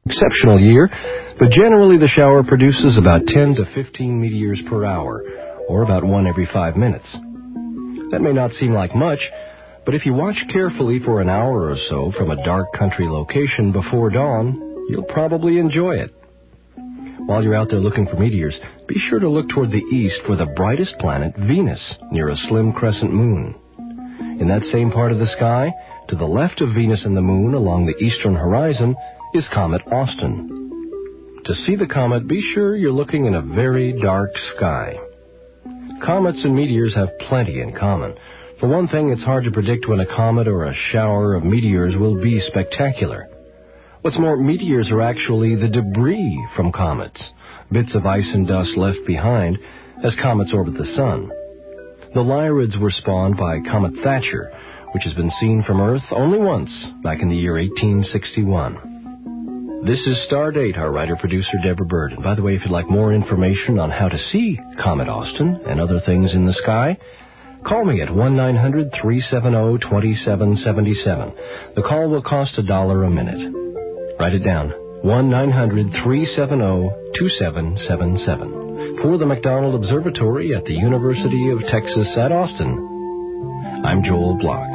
exceptional year, but generally the shower produces about 10 to 15 meteors per hour, or about one every 5 minutes. That may not seem like much, but if you watch carefully for an hour or so from a dark country location before dawn, you'll probably enjoy it. While you're out there looking for meteors, be sure to look toward the east for the brightest planet, Venus, near a slim crescent moon. In that same part of the sky, to the left of Venus and the moon along the eastern horizon, is Comet Austin. To see the comet, be sure you're looking in a very dark sky. Comets and meteors have plenty in common. For one thing, it's hard to predict when a comet or a shower of meteors will be spectacular. What's more, meteors are actually the debris from comets, bits of ice and dust left behind as comets orbit the sun. The Lyrids were spawned by Comet Thatcher, which has been seen from Earth only once, back in the year 1861. This is Stardate, our writer-producer Deborah Bird. And by the way, if you'd like more information on how to see Comet Austin and other things in the sky, call me at 1-900-370-2777. The call will cost $1 a minute. Write it down, 1-900-370-2777. For the McDonald Observatory at the University of Texas at Austin, I'm Joel Block.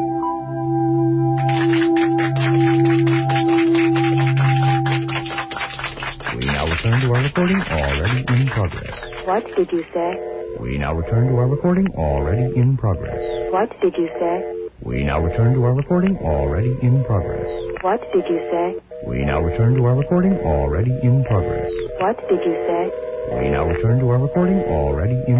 We now return to our recording already in progress. What did you say? We now return to our recording already in progress. What did you say? We now return to our recording already in progress. What did you say? We now return to our recording already in progress. What did you say? We now return to our recording already in...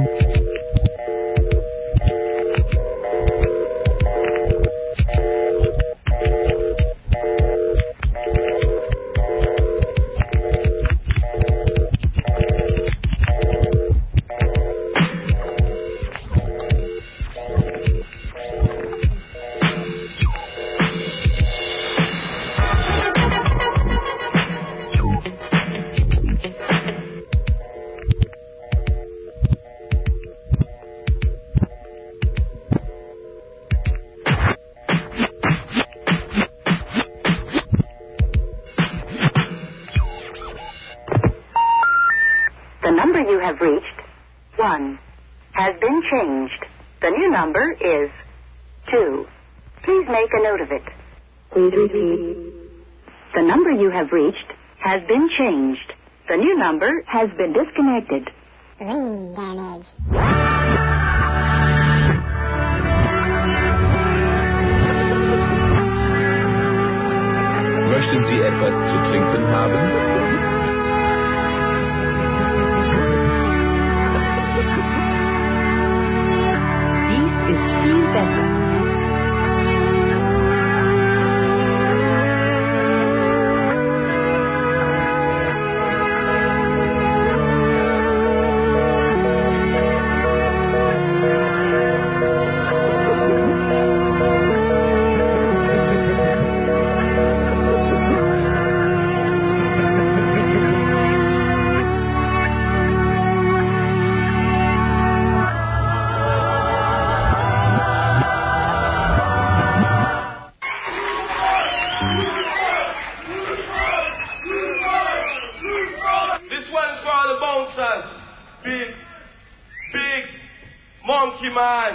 The number you have reached, 1, has been changed. The new number is 2. Please make a note of it. Please repeat. The number you have reached has been changed. The new number has been disconnected. Ring damage. Möchten Sie etwas zu trinken haben? Dies ist viel besser. Big monkey man.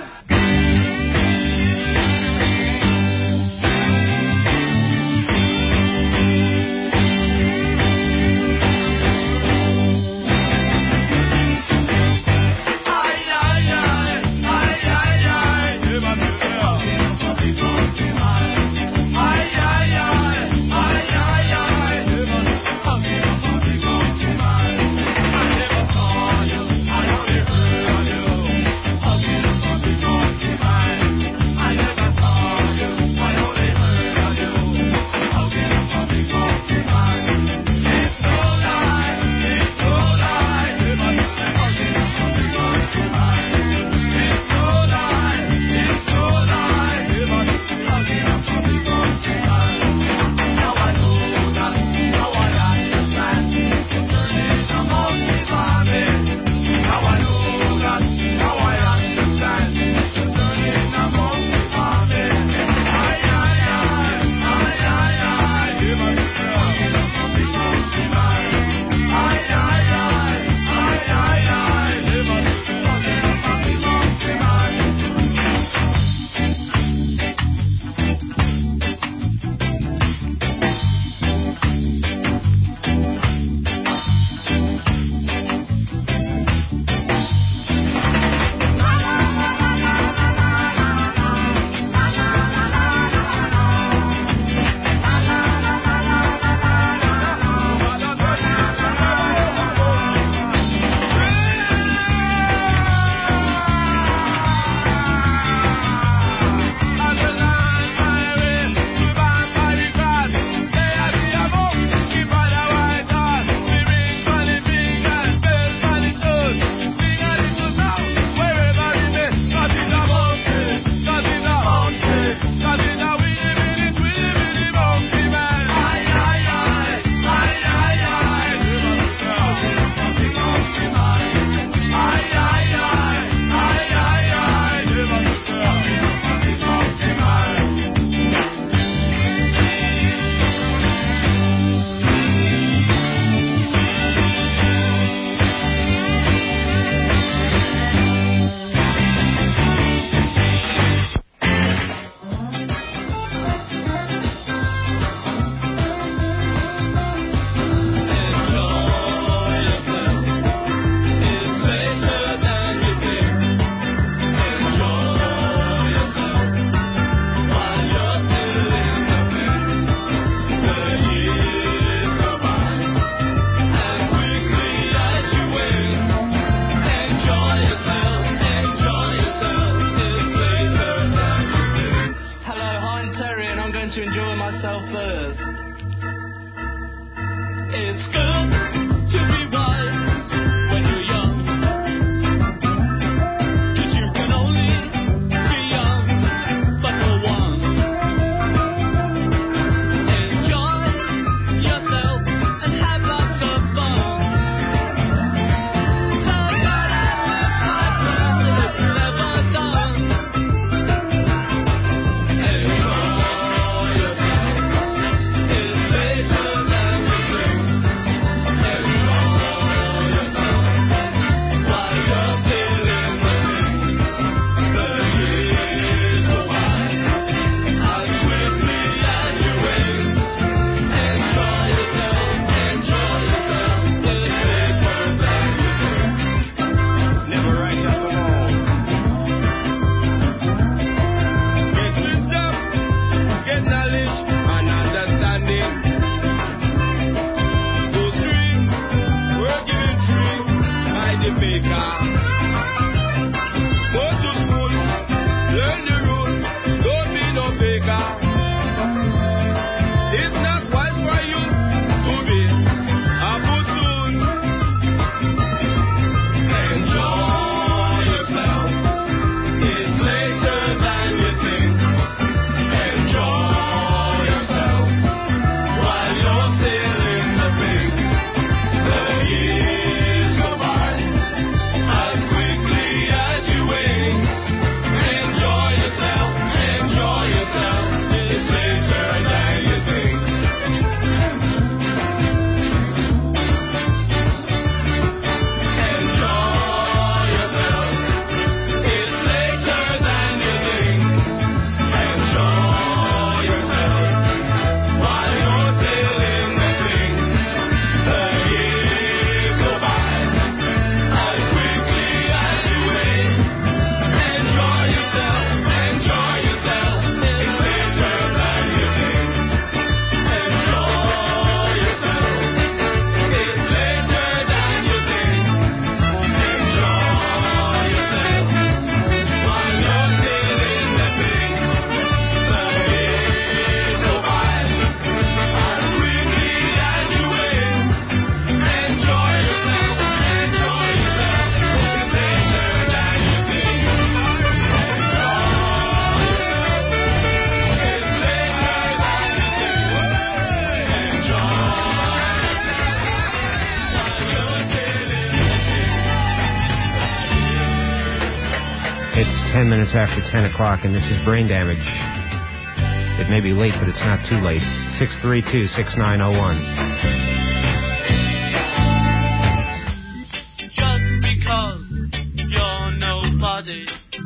hurry and I'm going to enjoy myself first. It's good to be wise when you're young, 'cause you can only be young but for once. Enjoy yourself and have lots of fun. So that I've never done. Enjoy yourself. It's later than you think. It's 10 minutes after 10 o'clock, and this is Brain Damage. It may be late, but it's not too late. 632-6901. Just because you're nobody,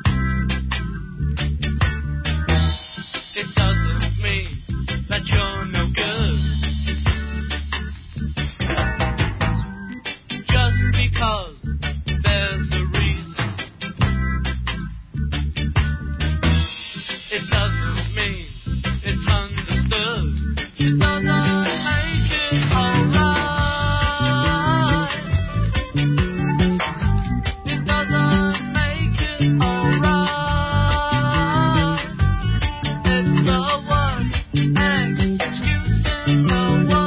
it doesn't mean that you're no good. Just because there's a reason, it doesn't mean it's understood. It doesn't make it alright. It doesn't make it alright. It's the one excuse in the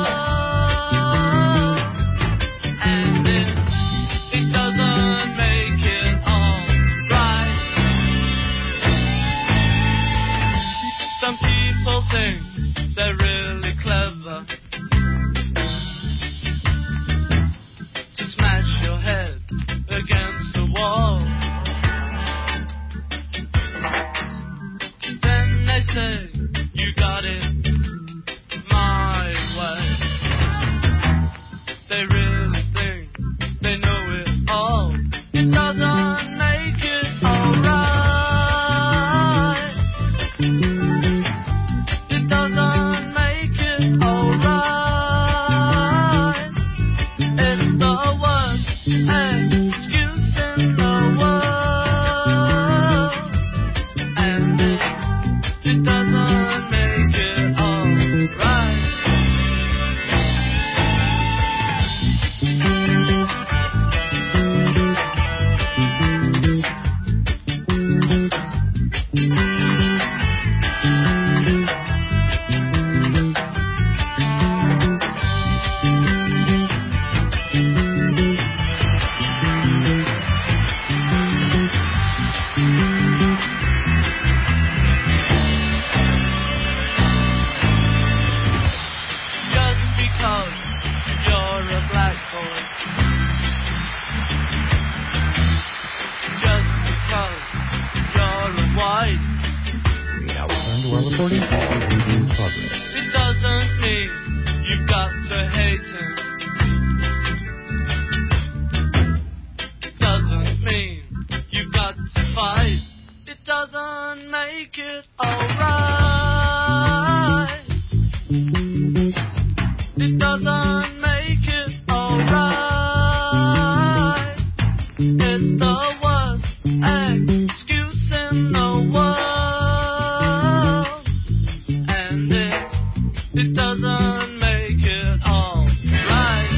world. And it doesn't make it alright. Some people think they're really clever to smash your head against the wall. Then they say you got it my way. They really think they know it all. It doesn't make it alright. It doesn't make it It doesn't mean you've got to hate him. It doesn't mean you've got to fight. It doesn't make it alright. It doesn't make it alright. It's the worst excuse in the world. And it doesn't make it alright.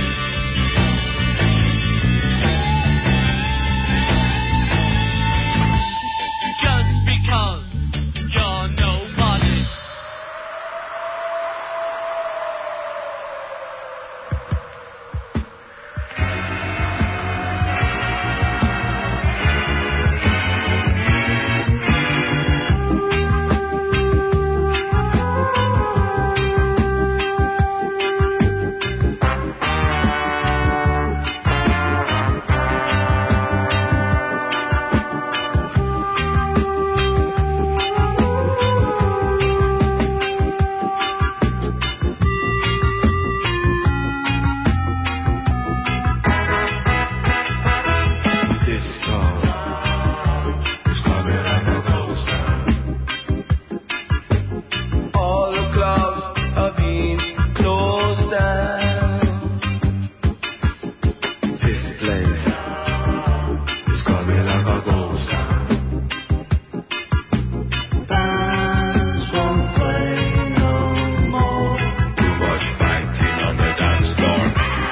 Just because you're nobody. All the clubs have been closed down. This place is coming like a ghost town. Bands won't play no more. Too much fighting on the dance floor.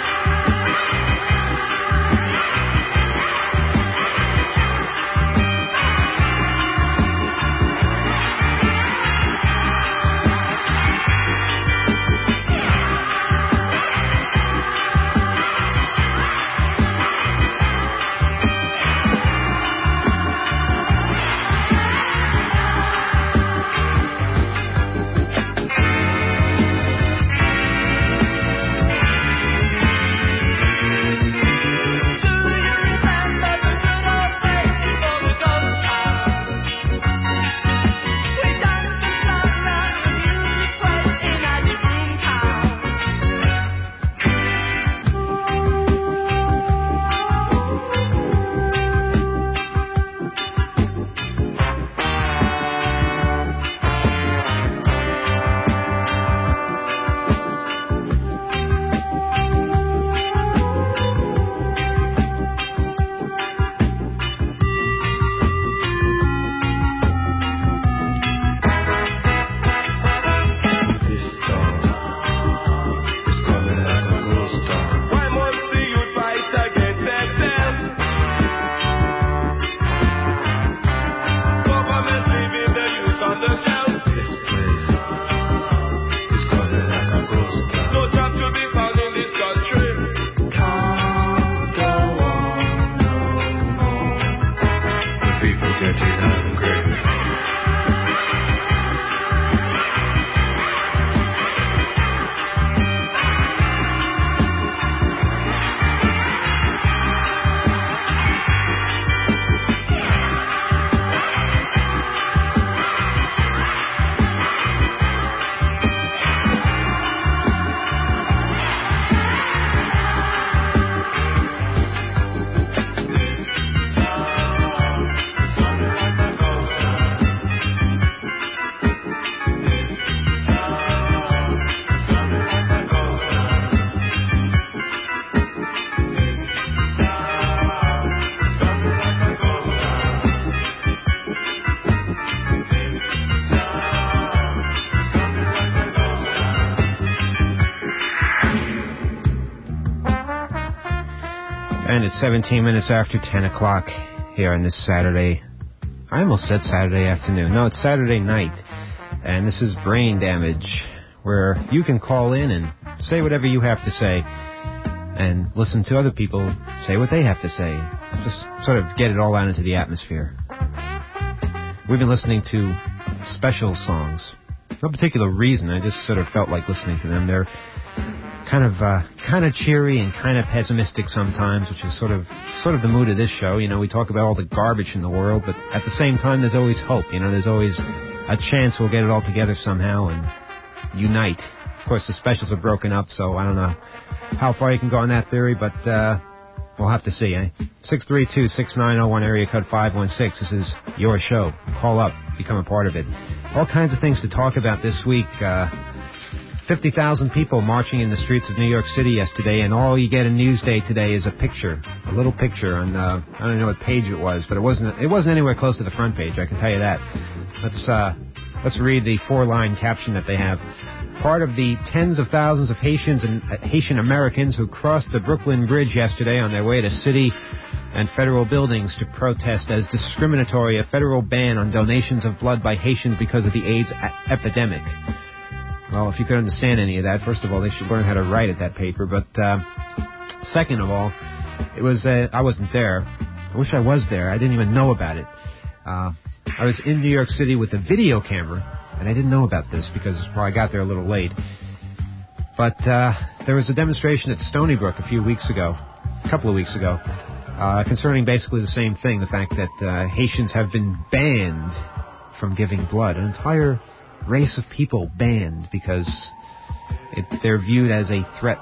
And it's 17 minutes after 10 o'clock here on this Saturday. I almost said Saturday afternoon. No, it's Saturday night. And this is Brain Damage, where you can call in and say whatever you have to say and listen to other people say what they have to say. Just sort of get it all out into the atmosphere. We've been listening to special songs. No particular reason. I just sort of felt like listening to them. They're kind of cheery and kind of pessimistic sometimes, which is sort of the mood of this show. You know, we talk about all the garbage in the world, but at the same time, there's always hope. You know, there's always a chance we'll get it all together somehow and unite. Of course, the specials are broken up, so I don't know how far you can go on that theory, but we'll have to see, eh? 632-6901, area code 516. This is your show. Call up. Become a part of it. All kinds of things to talk about this week. 50,000 people marching in the streets of New York City yesterday, and all you get in Newsday today is a picture, a little picture on, I don't know what page it was, but it wasn't anywhere close to the front page, I can tell you that. Let's read the 4-line caption that they have. Part of the tens of thousands of Haitians and Haitian Americans who crossed the Brooklyn Bridge yesterday on their way to city and federal buildings to protest as discriminatory a federal ban on donations of blood by Haitians because of the AIDS epidemic. Well, if you could understand any of that, first of all, they should learn how to write at that paper. But second of all, it was I wasn't there. I wish I was there. I didn't even know about it. I was in New York City with a video camera, and I didn't know about this because I got there a little late. But there was a demonstration at Stony Brook a couple of weeks ago, concerning basically the same thing, the fact that Haitians have been banned from giving blood. An entire race of people banned because they're viewed as a threat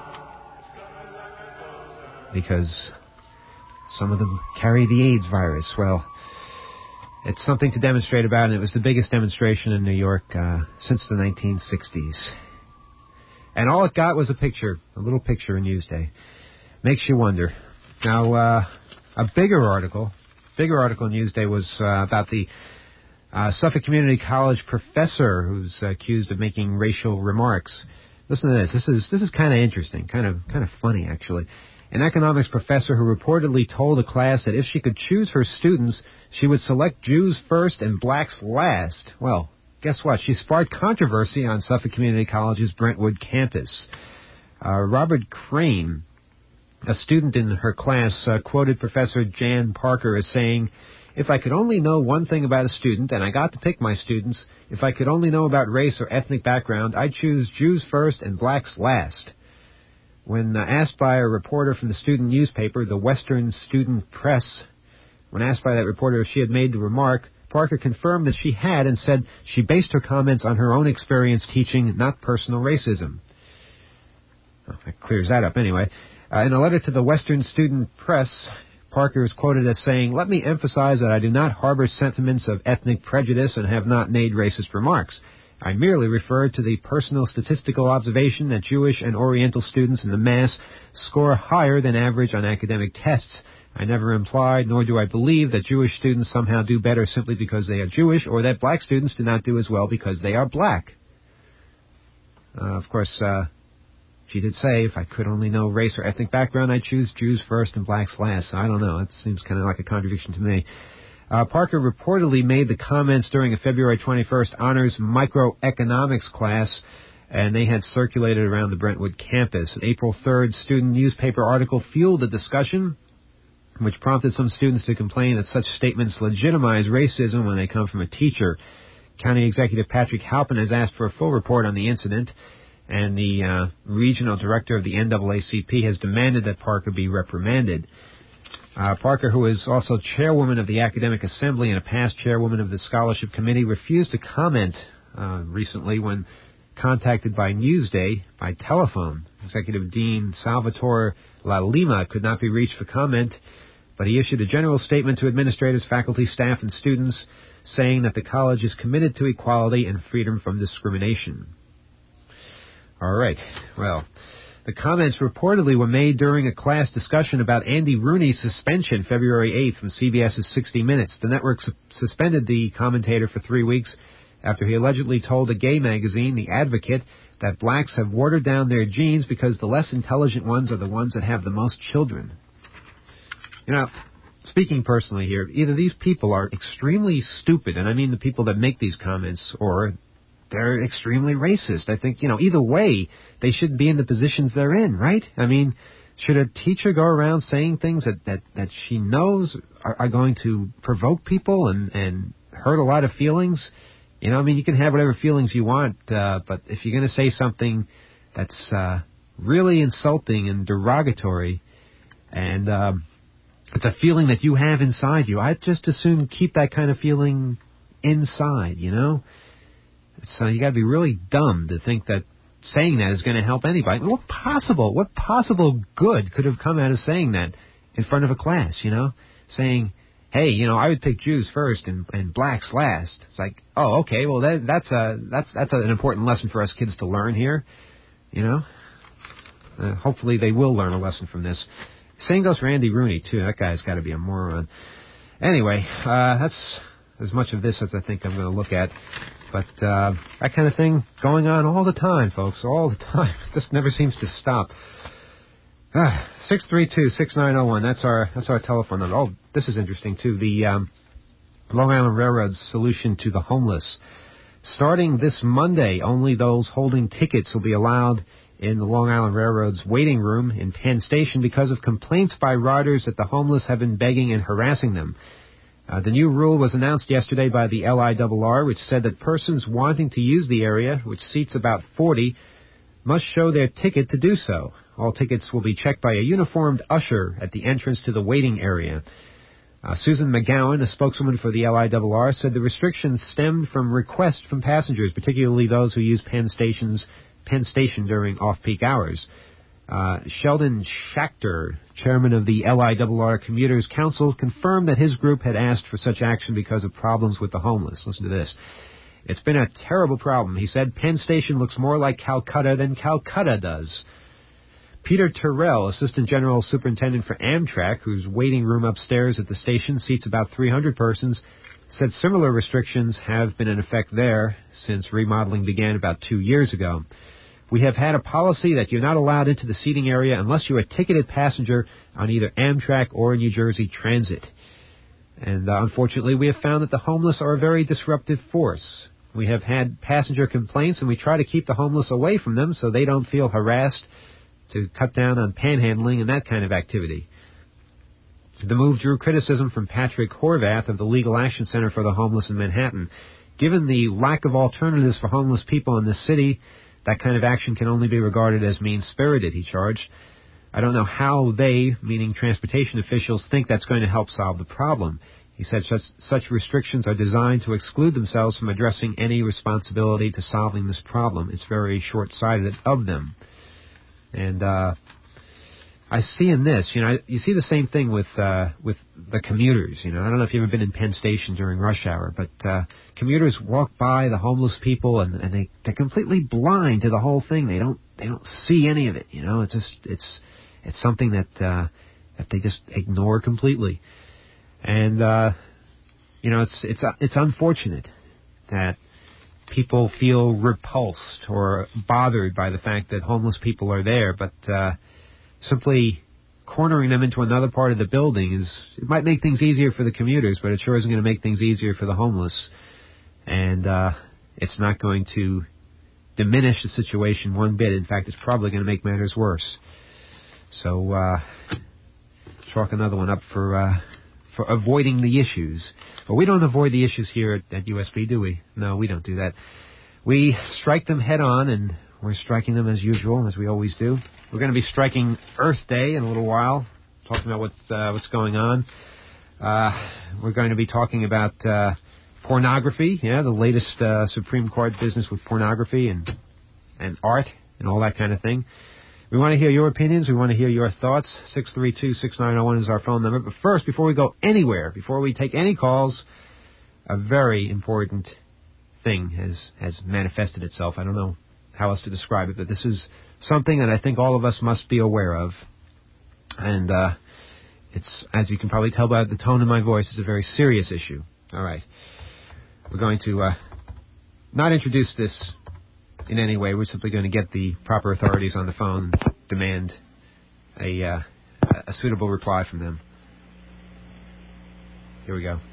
because some of them carry the AIDS virus. Well, it's something to demonstrate about, and it was the biggest demonstration in New York since the 1960s. And all it got was a little picture in Newsday. Makes you wonder. Now, a bigger article in Newsday was about the Suffolk Community College professor who's accused of making racial remarks. Listen to this. This is kind of interesting, kind of funny actually. An economics professor who reportedly told a class that if she could choose her students, she would select Jews first and blacks last. Well, guess what? She sparked controversy on Suffolk Community College's Brentwood campus. Robert Crane, a student in her class, quoted Professor Jan Parker as saying, "If I could only know one thing about a student, and I got to pick my students, if I could only know about race or ethnic background, I'd choose Jews first and blacks last." When asked by a reporter from the student newspaper, the Western Student Press, when asked by that reporter if she had made the remark, Parker confirmed that she had and said she based her comments on her own experience teaching, not personal racism. Well, that clears that up anyway. In a letter to the Western Student Press, Parker is quoted as saying, "Let me emphasize that I do not harbor sentiments of ethnic prejudice and have not made racist remarks. I merely referred to the personal statistical observation that Jewish and Oriental students in the mass score higher than average on academic tests. I never implied, nor do I believe, that Jewish students somehow do better simply because they are Jewish, or that black students do not do as well because they are black." Of course, she did say, "If I could only know race or ethnic background, I'd choose Jews first and blacks last." I don't know. It seems kind of like a contradiction to me. Parker reportedly made the comments during a February 21st honors microeconomics class, and they had circulated around the Brentwood campus. An April 3rd student newspaper article fueled the discussion, which prompted some students to complain that such statements legitimize racism when they come from a teacher. County Executive Patrick Halpin has asked for a full report on the incident, and the regional director of the NAACP has demanded that Parker be reprimanded. Parker, who is also chairwoman of the Academic Assembly and a past chairwoman of the Scholarship Committee, refused to comment recently when contacted by Newsday by telephone. Executive Dean Salvatore La Lima could not be reached for comment, but he issued a general statement to administrators, faculty, staff, and students saying that the college is committed to equality and freedom from discrimination. All right. Well, the comments reportedly were made during a class discussion about Andy Rooney's suspension February 8th from CBS's 60 Minutes. The network suspended the commentator for 3 weeks after he allegedly told a gay magazine, The Advocate, that blacks have watered down their genes because the less intelligent ones are the ones that have the most children. You know, speaking personally here, either these people are extremely stupid, and I mean the people that make these comments, or they're extremely racist. I think, either way, they shouldn't be in the positions they're in, right? I mean, should a teacher go around saying things that she knows are going to provoke people and hurt a lot of feelings? You can have whatever feelings you want, but if you're going to say something that's really insulting and derogatory, and it's a feeling that you have inside you, I'd just as soon keep that kind of feeling inside, So you got to be really dumb to think that saying that is going to help anybody. What possible good could have come out of saying that in front of a class, you know? Saying, hey, you know, I would pick Jews first and blacks last. It's like, oh, okay, well, that's an important lesson for us kids to learn here, you know? Hopefully they will learn a lesson from this. Same goes for Andy Rooney, too. That guy's got to be a moron. Anyway, that's as much of this as I think I'm going to look at. But that kind of thing going on all the time, folks, all the time. It just never seems to stop. 632-6901, that's our telephone number. Oh, this is interesting, too. The Long Island Railroad's solution to the homeless. Starting this Monday, only those holding tickets will be allowed in the Long Island Railroad's waiting room in Penn Station because of complaints by riders that the homeless have been begging and harassing them. The new rule was announced yesterday by the LIRR, which said that persons wanting to use the area, which seats about 40, must show their ticket to do so. All tickets will be checked by a uniformed usher at the entrance to the waiting area. Susan McGowan, a spokeswoman for the LIRR, said the restrictions stemmed from requests from passengers, particularly those who use Penn Station during off-peak hours. Sheldon Schachter, chairman of the LIRR Commuters Council, confirmed that his group had asked for such action because of problems with the homeless. Listen to this. It's been a terrible problem. He said Penn Station looks more like Calcutta than Calcutta does. Peter Terrell, assistant general superintendent for Amtrak, whose waiting room upstairs at the station seats about 300 persons, said similar restrictions have been in effect there since remodeling began about 2 years ago. We have had a policy that you're not allowed into the seating area unless you're a ticketed passenger on either Amtrak or New Jersey Transit. And unfortunately, we have found that the homeless are a very disruptive force. We have had passenger complaints, and we try to keep the homeless away from them so they don't feel harassed, to cut down on panhandling and that kind of activity. The move drew criticism from Patrick Horvath of the Legal Action Center for the Homeless in Manhattan. Given the lack of alternatives for homeless people in this city, that kind of action can only be regarded as mean-spirited, he charged. I don't know how they, meaning transportation officials, think that's going to help solve the problem. He said such restrictions are designed to exclude themselves from addressing any responsibility to solving this problem. It's very short-sighted of them. And I see in this, you know, you see the same thing with the commuters. You know, I don't know if you've ever been in Penn Station during rush hour, but commuters walk by the homeless people and they're completely blind to the whole thing. They don't see any of it. You know, it's something that they just ignore completely. And you know, it's unfortunate that people feel repulsed or bothered by the fact that homeless people are there, but simply cornering them into another part of the building it might make things easier for the commuters, but it sure isn't going to make things easier for the homeless. And it's not going to diminish the situation one bit. In fact, it's probably going to make matters worse. So chalk another one up for avoiding the issues. But we don't avoid the issues here at USB, do we? No, we don't do that. We strike them head on, and we're striking them as usual, as we always do. We're going to be striking Earth Day in a little while, talking about what's going on. We're going to be talking about pornography, the latest Supreme Court business with pornography and art and all that kind of thing. We want to hear your opinions. We want to hear your thoughts. 632-6901 is our phone number. But first, before we go anywhere, before we take any calls, a very important thing has manifested itself. I don't know how else to describe it, but this is something that I think all of us must be aware of. And it's, as you can probably tell by the tone of my voice, it's a very serious issue. All right. We're going to not introduce this in any way. We're simply going to get the proper authorities on the phone and demand a suitable reply from them. Here we go.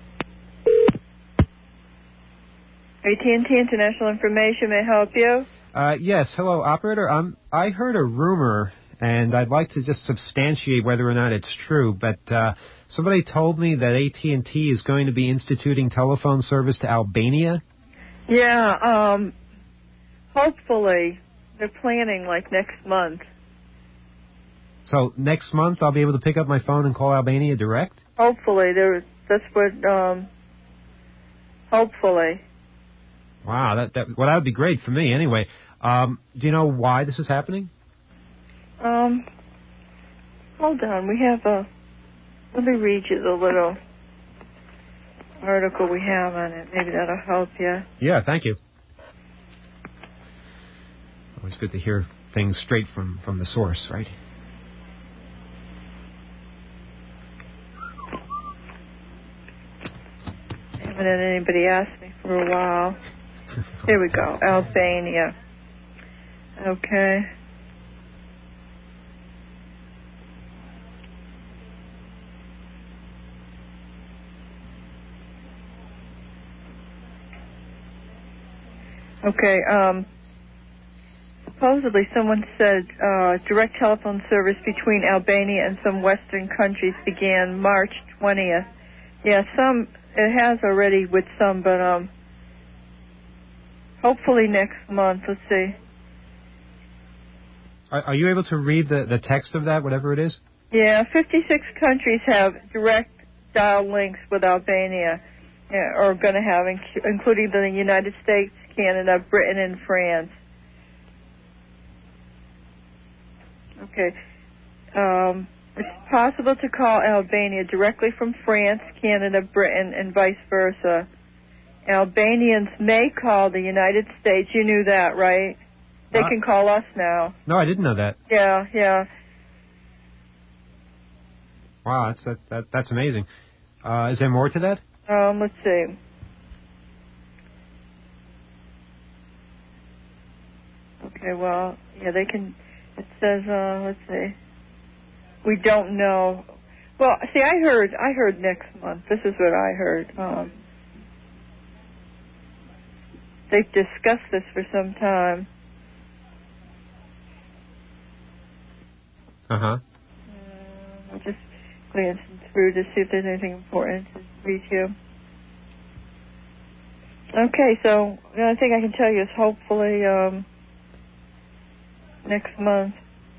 AT&T International Information, may I help you? Yes, hello, operator. I heard a rumor, and I'd like to just substantiate whether or not it's true, but somebody told me that AT&T is going to be instituting telephone service to Albania. Yeah, hopefully. They're planning like next month. So next month I'll be able to pick up my phone and call Albania direct? Hopefully. That's what, hopefully. Wow, that would be great for me anyway. Do you know why this is happening? Hold on. We have let me read you the little article we have on it. Maybe that'll help you. Yeah, thank you. Always good to hear things straight from the source, right? I haven't had anybody ask me for a while. Here we go. Albania. Okay. Okay, supposedly someone said direct telephone service between Albania and some Western countries began March 20th. Yeah, it has already with some, but hopefully next month. Let's see. Are you able to read the text of that, whatever it is? Yeah, 56 countries have direct dial links with Albania, or going to have, including the United States, Canada, Britain, and France. Okay. It's possible to call Albania directly from France, Canada, Britain, and vice versa. Albanians may call the United States. You knew that, right? They can call us now. No, I didn't know that. Yeah. Wow, that's amazing. Is there more to that? Let's see. Okay, well, yeah, they can. It says, let's see. We don't know. Well, see, I heard next month. This is what I heard. They've discussed this for some time. Uh-huh. I'm just glancing through to see if there's anything important to read you. Okay, so the only thing I can tell you is hopefully next month.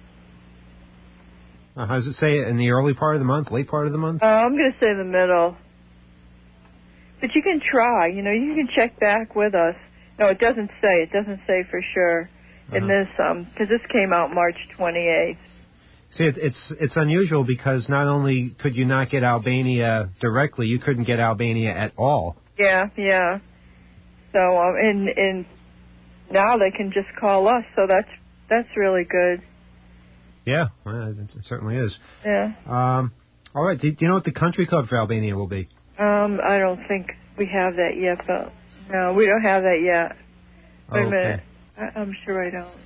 How does it say in the early part of the month, late part of the month? I'm going to say the middle. But you can try. You can check back with us. No, it doesn't say. It doesn't say for sure in this, because this came out March 28th. See, it's unusual because not only could you not get Albania directly, you couldn't get Albania at all. Yeah. So, and now they can just call us, so that's really good. Yeah, well, it certainly is. Yeah. All right, do you know what the country code for Albania will be? I don't think we have that yet, but no, we don't have that yet. Wait a minute. I'm sure I don't.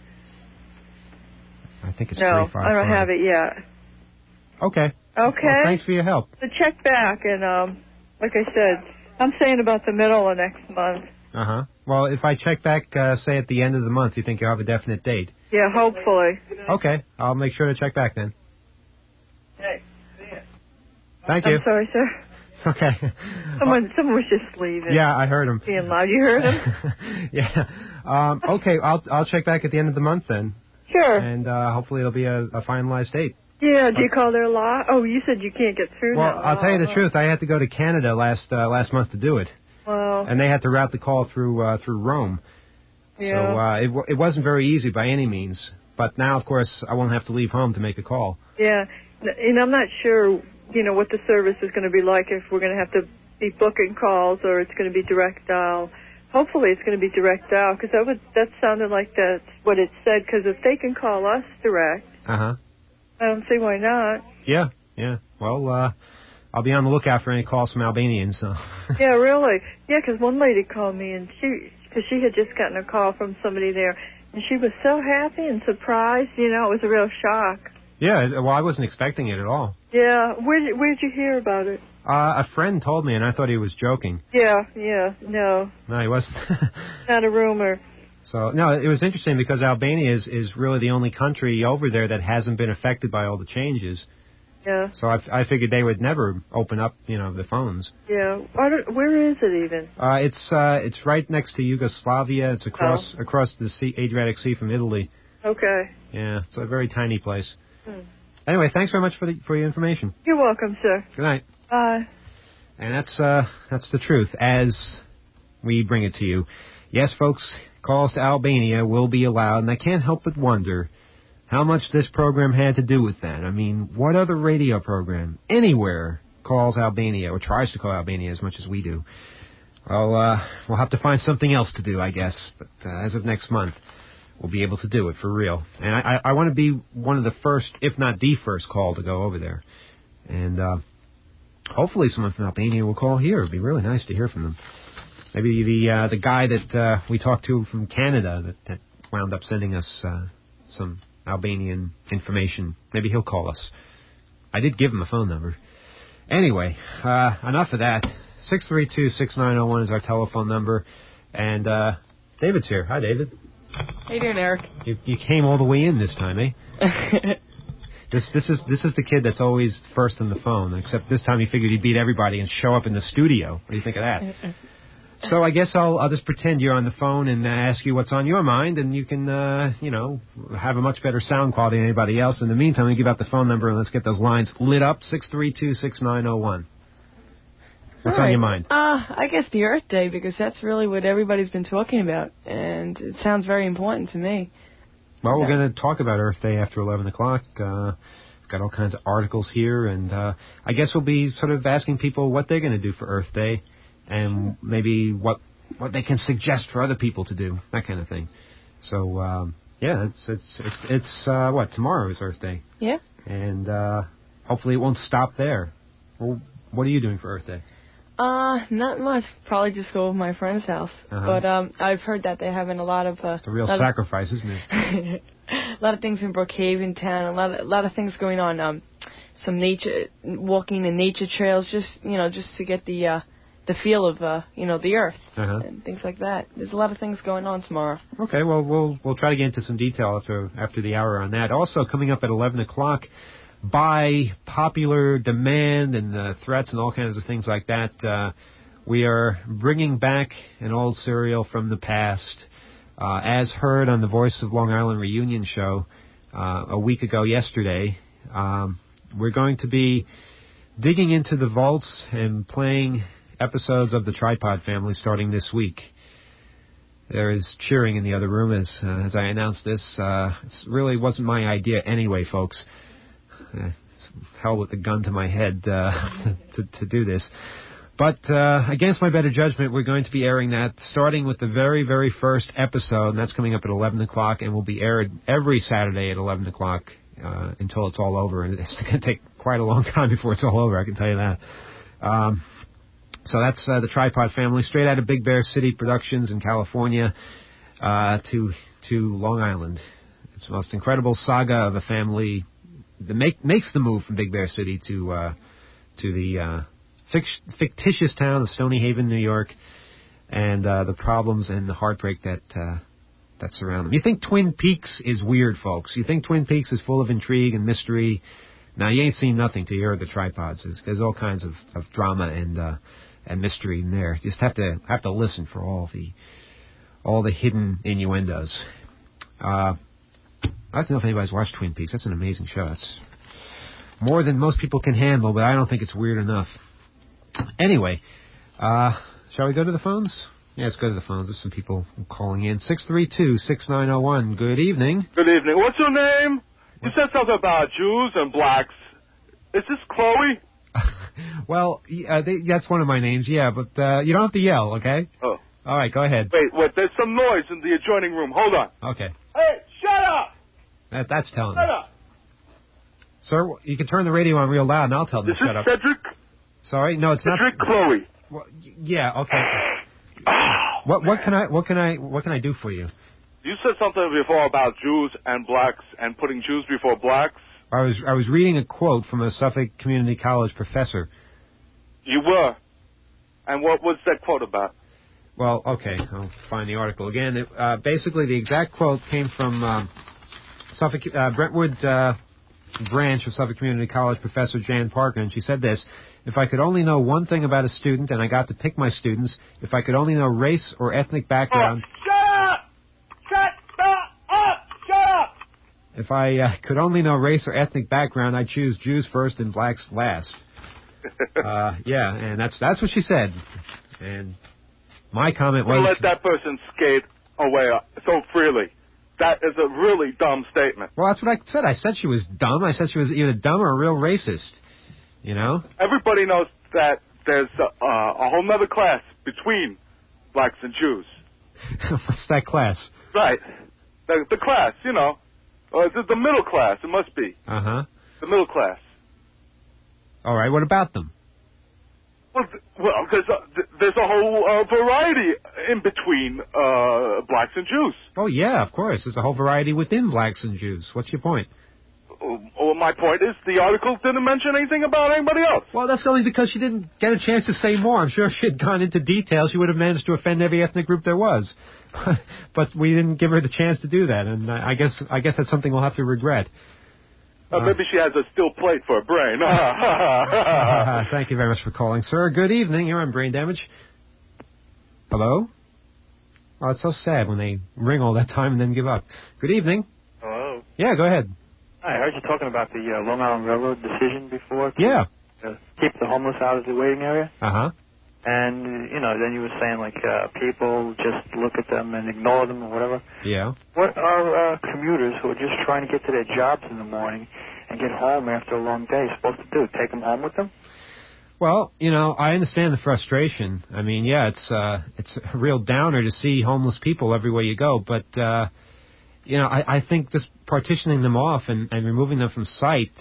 I think it's No, 355. I don't have it yet. Okay. Well, thanks for your help. So check back, and like I said, I'm saying about the middle of next month. Uh-huh. Well, if I check back, say, at the end of the month, you think you'll have a definite date? Yeah, hopefully. Okay. I'll make sure to check back then. Hey. Thank you. I'm sorry, sir. Okay. Someone was just leaving. Yeah, I heard him. Being loud. You heard him? Yeah. Okay, I'll check back at the end of the month then. Sure. And hopefully it'll be a finalized date. Yeah, do you call their law? Oh, you said you can't get through Well, now. I'll tell you the truth. I had to go to Canada last month to do it. Well. And they had to route the call through Rome. Yeah. So it wasn't very easy by any means. But now, of course, I won't have to leave home to make a call. Yeah. And I'm not sure, what the service is going to be like, if we're going to have to be booking calls or it's going to be direct dial. Hopefully it's going to be direct dial, because that sounded like that's what it said, because if they can call us direct, Uh-huh. I don't see why not. Yeah. Well, I'll be on the lookout for any calls from Albanians. So. Yeah, really. Yeah, because one lady called me, and because she had just gotten a call from somebody there, and she was so happy and surprised. It was a real shock. Yeah, well, I wasn't expecting it at all. Yeah, where'd you hear about it? A friend told me, and I thought he was joking. Yeah, no. No, he wasn't. Not a rumor. So, no, it was interesting because Albania is really the only country over there that hasn't been affected by all the changes. Yeah. So I figured they would never open up, the phones. Yeah. Where is it even? It's right next to Yugoslavia. It's across the Adriatic Sea from Italy. Okay. Yeah, it's a very tiny place. Anyway, thanks very much for your information. You're welcome, sir. Good night. Bye. And that's the truth as we bring it to you. Yes, folks, calls to Albania will be allowed, and I can't help but wonder how much this program had to do with that. I mean, what other radio program anywhere calls Albania or tries to call Albania as much as we do? Well, we'll have to find something else to do, I guess. But as of next month, we'll be able to do it for real. And I want to be one of the first, if not the first call to go over there. And hopefully someone from Albania will call here. It'd be really nice to hear from them. Maybe the guy that we talked to from Canada that wound up sending us some Albanian information. Maybe he'll call us. I did give him a phone number. Anyway, enough of that. 632-6901 is our telephone number. And David's here. Hi, David. How you doing, Eric? You came all the way in this time, eh? This is the kid that's always first on the phone, except this time he figured he'd beat everybody and show up in the studio. What do you think of that? So I guess I'll just pretend you're on the phone and ask you what's on your mind, and you can, have a much better sound quality than anybody else. In the meantime, we give out the phone number, and let's get those lines lit up, 632-6901. What's on your mind? I guess the Earth Day, because that's really what everybody's been talking about, and it sounds very important to me. Well, we're going to talk about Earth Day after 11 o'clock. We've got all kinds of articles here, and I guess we'll be sort of asking people what they're going to do for Earth Day, and maybe what they can suggest for other people to do, that kind of thing. So, it's tomorrow is Earth Day. Yeah. And hopefully it won't stop there. Well, what are you doing for Earth Day? Not much. Probably just go to my friend's house. Uh-huh. But I've heard that they're having a lot of... it's a real sacrifice, isn't it? A lot of things in Brookhaven town. A lot of things going on. Some nature, walking the nature trails, just to get the feel of the earth and things like that. There's a lot of things going on tomorrow. Okay, well we'll try to get into some detail after the hour on that. Also coming up at 11 o'clock. By popular demand and threats and all kinds of things like that, we are bringing back an old serial from the past. As heard on the Voice of Long Island reunion show a week ago yesterday, we're going to be digging into the vaults and playing episodes of the Tripod Family starting this week. There is cheering in the other room as I announced this. It really wasn't my idea anyway, folks. Hell with the gun to my head to do this. But against my better judgment, we're going to be airing that starting with the very, very first episode, and that's coming up at 11 o'clock, and will be aired every Saturday at 11 o'clock until it's all over. And it's going to take quite a long time before it's all over, I can tell you that. So that's the Tripod Family, straight out of Big Bear City Productions in California to Long Island. It's the most incredible saga of a family that makes the move from Big Bear City to the fictitious town of Stony Haven, New York, and the problems and the heartbreak that surround them. You think Twin Peaks is weird, folks? You think Twin Peaks is full of intrigue and mystery? Now, you ain't seen nothing till you heard the Tripods. There's all kinds of drama and mystery in there. You just have to listen for all the hidden innuendos. I don't know if anybody's watched Twin Peaks. That's an amazing show. That's more than most people can handle, but I don't think it's weird enough. Anyway, shall we go to the phones? Yeah, let's go to the phones. There's some people calling in. 632-6901. Good evening. Good evening. What's your name? You said something about Jews and blacks. Is this Chloe? Well, that's one of my names, yeah, but you don't have to yell, okay? Oh. All right, go ahead. Wait, there's some noise in the adjoining room. Hold on. Okay. Hey, shut up! That's telling me. Shut up! Sir, you can turn the radio on real loud, and I'll tell them to shut up. This is Cedric? Sorry? No, it's Cedric not. Chloe. Well, yeah, okay. What can I do for you? You said something before about Jews and blacks and putting Jews before blacks. I was reading a quote from a Suffolk Community College professor. You were. And what was that quote about? Well, okay, I'll find the article again. Basically, the exact quote came from Suffolk Brentwood branch of Suffolk Community College professor Jan Parker, and she said this: "If I could only know one thing about a student, and I got to pick my students, if I could only know race or ethnic background." Oh, shut up! Shut up! If I could only know race or ethnic background, I'd choose Jews first and blacks last. Yeah, and that's what she said. And My comment to was... let that person skate away so freely. That is a really dumb statement. Well, that's what I said. I said she was dumb. I said she was either dumb or a real racist. You know? Everybody knows that there's a whole other class between blacks and Jews. What's that class? Right. The class, you know. The middle class, it must be. Uh-huh. The middle class. All right, what about them? Well, there's a whole variety in between blacks and Jews. Oh, yeah, of course. There's a whole variety within blacks and Jews. What's your point? Well, my point is the article didn't mention anything about anybody else. Well, that's only because she didn't get a chance to say more. I'm sure if she had gone into detail, she would have managed to offend every ethnic group there was. But we didn't give her the chance to do that, and I guess that's something we'll have to regret. Maybe she has a steel plate for a brain. Thank you very much for calling, sir. Good evening. You're on Brain Damage. Hello? Oh, it's so sad when they ring all that time and then give up. Good evening. Hello. Yeah, go ahead. Hi, I heard you talking about the Long Island Railroad decision before. Yeah. Keep the homeless out of the waiting area. Uh-huh. And, then you were saying, like, people just look at them and ignore them or whatever. Yeah. What are commuters who are just trying to get to their jobs in the morning and get home after a long day supposed to do? Take them home with them? Well, I understand the frustration. I mean, yeah, it's a real downer to see homeless people everywhere you go. But, I think just partitioning them off and removing them from sight,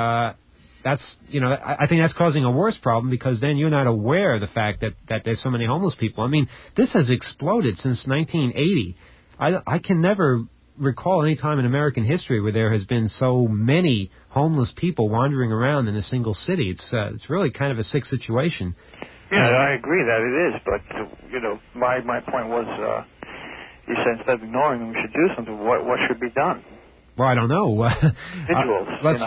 I think that's causing a worse problem because then you're not aware of the fact that there's so many homeless people. I mean, this has exploded since 1980. I can never recall any time in American history where there has been so many homeless people wandering around in a single city. It's really kind of a sick situation. Yeah, I agree that it is, but my point was, you said instead of ignoring them, we should do something. What should be done? Well, I don't know. Individuals,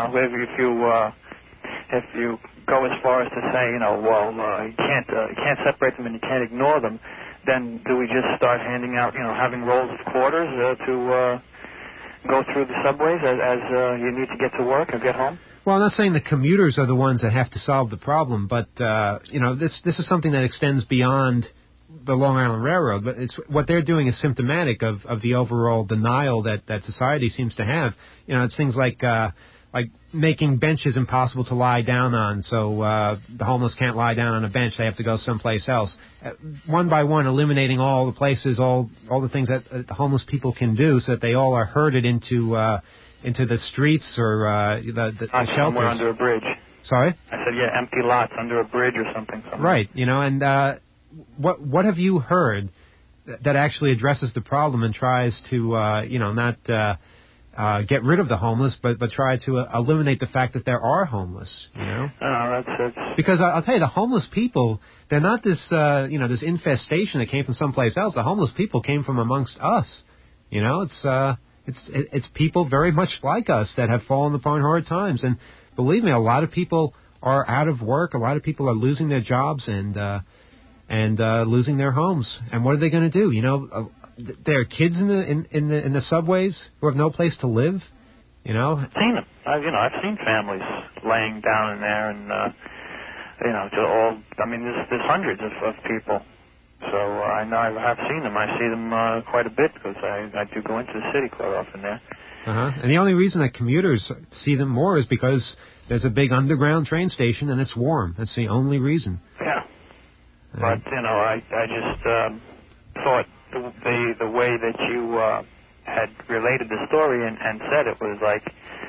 if you go as far as to say, you can't separate them and you can't ignore them, then do we just start handing out, having rolls of quarters to go through the subways as you need to get to work or get home? Well, I'm not saying the commuters are the ones that have to solve the problem, but this is something that extends beyond the Long Island Railroad. But what they're doing is symptomatic of the overall denial that society seems to have. It's things like making benches impossible to lie down on, so the homeless can't lie down on a bench; they have to go someplace else. One by one, eliminating all the places, all the things that the homeless people can do, so that they all are herded into the streets or the shelters. Somewhere under a bridge. Sorry? I said, yeah, empty lots under a bridge or something. Right, and what have you heard that actually addresses the problem and tries to not get rid of the homeless, but try to eliminate the fact that there are homeless, that's Because I'll tell you, the homeless people, they're not this, this infestation that came from someplace else. The homeless people came from amongst us. It's people very much like us that have fallen upon hard times. And believe me, a lot of people are out of work. A lot of people are losing their jobs and losing their homes. And what are they going to do? There are kids in the subways who have no place to live. I've seen them. I've seen families laying down in there, and there's hundreds of people. So I know I have seen them. I see them quite a bit because I do go into the city quite often there. And the only reason that commuters see them more is because there's a big underground train station and it's warm. That's the only reason. Yeah. But I just thought the way that you had related the story and said it was like,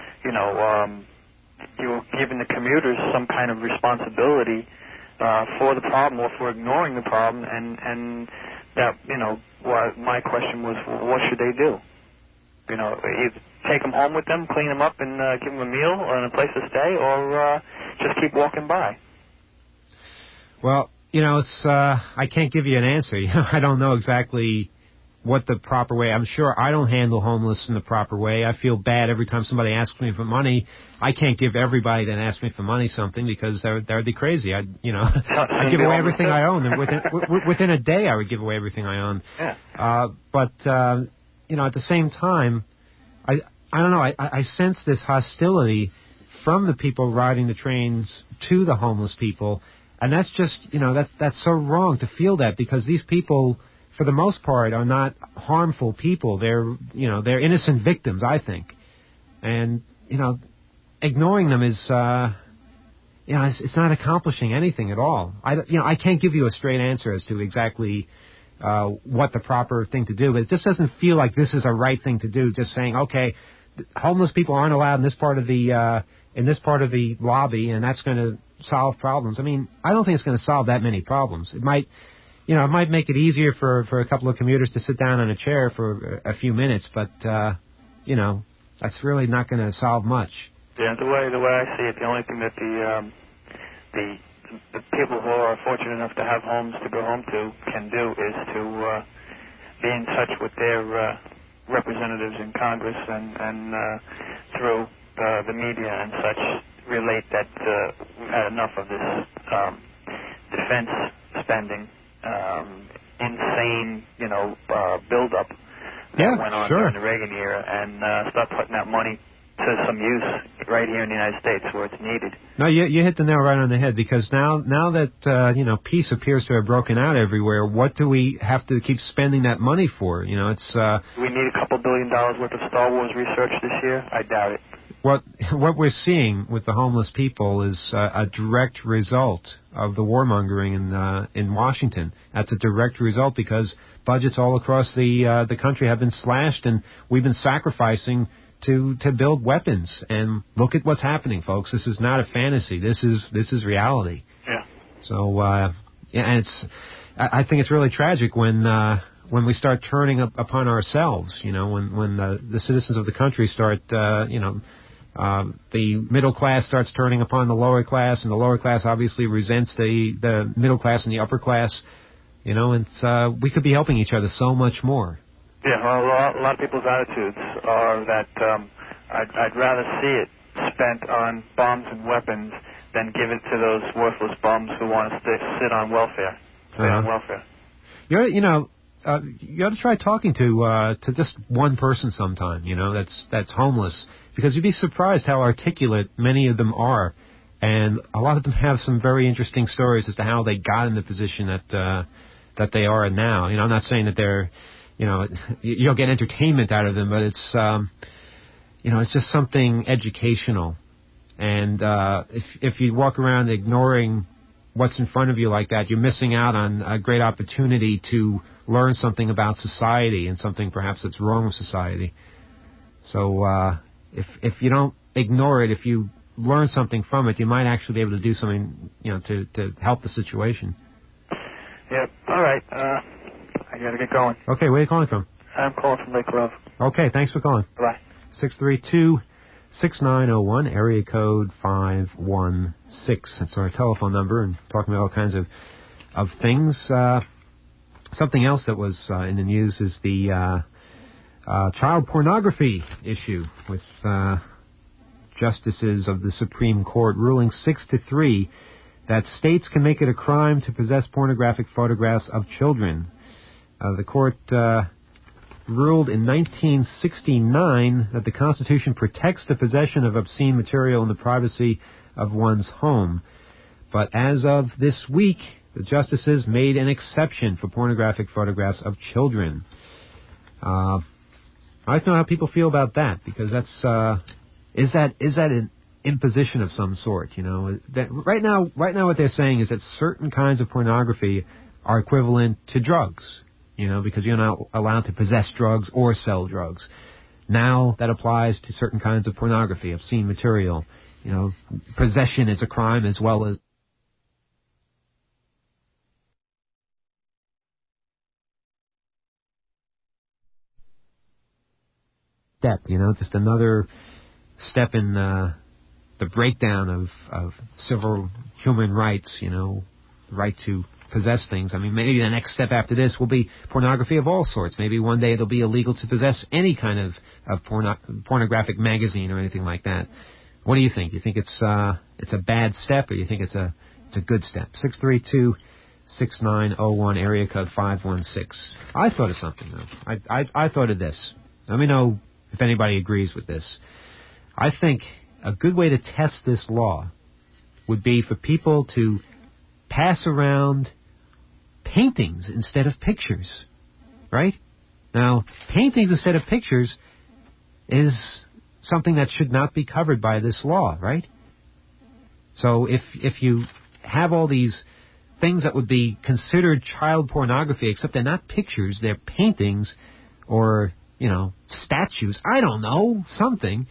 you were giving the commuters some kind of responsibility for the problem or for ignoring the problem, and that, my question was, what should they do? Either take them home with them, clean them up, and give them a meal and a place to stay, or just keep walking by? Well, I can't give you an answer. I don't know exactly what the proper way. I'm sure I don't handle homeless in the proper way. I feel bad every time somebody asks me for money. I can't give everybody that asks me for money something because they'd be crazy. I'd give away everything I own, and within a day I would give away everything I own. Yeah. But at the same time, I don't know. I sense this hostility from the people riding the trains to the homeless people. And that's just, that's so wrong to feel that, because these people, for the most part, are not harmful people. They're innocent victims, I think. And, ignoring them is, it's not accomplishing anything at all. I can't give you a straight answer as to exactly what the proper thing to do, but it just doesn't feel like this is a right thing to do. Just saying, okay, homeless people aren't allowed in this part of the lobby, and that's going to solve problems. I mean, I don't think it's going to solve that many problems. It might make it easier for a couple of commuters to sit down on a chair for a few minutes, but that's really not going to solve much. Yeah, the way I see it, the only thing that the people who are fortunate enough to have homes to go home to can do is to be in touch with their representatives in Congress and through the media and such, relate that we've had enough of this defense spending, insane, build-up that went on during the Reagan era, and start putting that money to some use right here in the United States where it's needed. No, you hit the nail right on the head, because now that peace appears to have broken out everywhere, what do we have to keep spending that money for? Do we need a couple $2 billion worth of Star Wars research this year? I doubt it. What we're seeing with the homeless people is a direct result of the warmongering in Washington. That's a direct result, because budgets all across the country have been slashed, and we've been sacrificing to build weapons. And look at what's happening, folks. This is not a fantasy. This is reality. Yeah. So and I think it's really tragic when we start turning upon ourselves. When the citizens of the country start the middle class starts turning upon the lower class, and the lower class obviously resents the middle class and the upper class. And we could be helping each other so much more. Yeah, well, a lot of people's attitudes are that I'd rather see it spent on bombs and weapons than give it to those worthless bums who want to sit on welfare. On welfare. You ought to try talking to just one person sometime. That's homeless, because you'd be surprised how articulate many of them are, and a lot of them have some very interesting stories as to how they got in the position that they are in now. I'm not saying that they're you'll get entertainment out of them, but it's it's just something educational. And if you walk around ignoring what's in front of you like that, you're missing out on a great opportunity to learn something about society and something perhaps that's wrong with society. So if you don't ignore it, if you learn something from it, you might actually be able to do something, to help the situation. Yep. All right. I got to get going. Okay, where are you calling from? I'm calling from Lake Grove. Okay, thanks for calling. Bye. 632-6901, area code 516. That's our telephone number, and talking about all kinds of things. Something else that was in the news is the child pornography issue, with justices of the Supreme Court ruling 6-3 that states can make it a crime to possess pornographic photographs of children. The court ruled in 1969 that the Constitution protects the possession of obscene material in the privacy of one's home. But as of this week, the justices made an exception for pornographic photographs of children. I don't know how people feel about that, because that's is that an imposition of some sort? That right now what they're saying is that certain kinds of pornography are equivalent to drugs. Because you're not allowed to possess drugs or sell drugs. Now that applies to certain kinds of pornography, obscene material. Possession is a crime as well as step. Just another step in the breakdown of civil human rights. The right to possess things. I mean, maybe the next step after this will be pornography of all sorts. Maybe one day it'll be illegal to possess any kind of pornographic magazine or anything like that. What do you think? Do you think it's a bad step, or do you think it's a good step? 632-6901, area code 516. I thought of something, though. I thought of this. Let me know if anybody agrees with this. I think a good way to test this law would be for people to pass around paintings instead of pictures, right? Now, paintings instead of pictures is something that should not be covered by this law, right? So if you have all these things that would be considered child pornography, except they're not pictures, they're paintings or, statues, I don't know, something,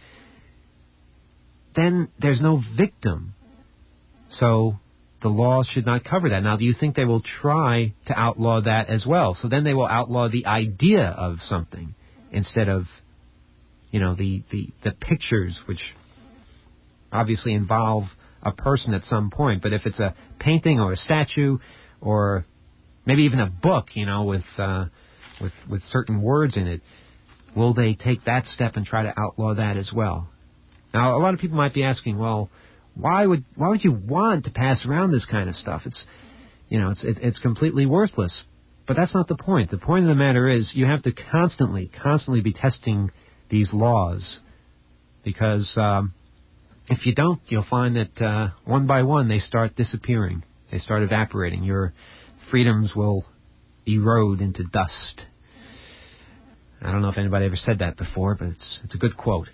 then there's no victim. So the law should not cover that. Now, do you think they will try to outlaw that as well? So then they will outlaw the idea of something instead of, the pictures, which obviously involve a person at some point. But if it's a painting or a statue or maybe even a book, with certain words in it, will they take that step and try to outlaw that as well? Now, a lot of people might be asking, well, why would you want to pass around this kind of stuff? It's completely worthless. But that's not the point. The point of the matter is you have to constantly be testing these laws, because if you don't, you'll find that one by one they start disappearing. They start evaporating. Your freedoms will erode into dust. I don't know if anybody ever said that before, but it's a good quote.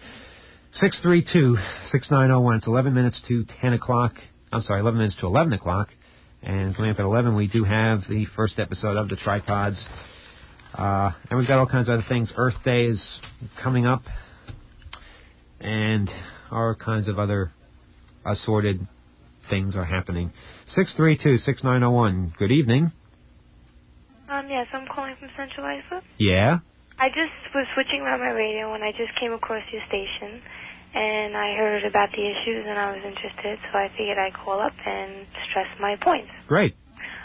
632-6901. It's 11 minutes to 10 o'clock. I'm sorry, 11 minutes to 11 o'clock. And coming up at 11, we do have the first episode of the Tripods. And we've got all kinds of other things. Earth Day is coming up. And all kinds of other assorted things are happening. 632-6901. Good evening. Yes, I'm calling from Central Islip. Yeah? I just was switching around my radio and I just came across your station. And I heard about the issues and I was interested, so I figured I'd call up and stress my points. Great.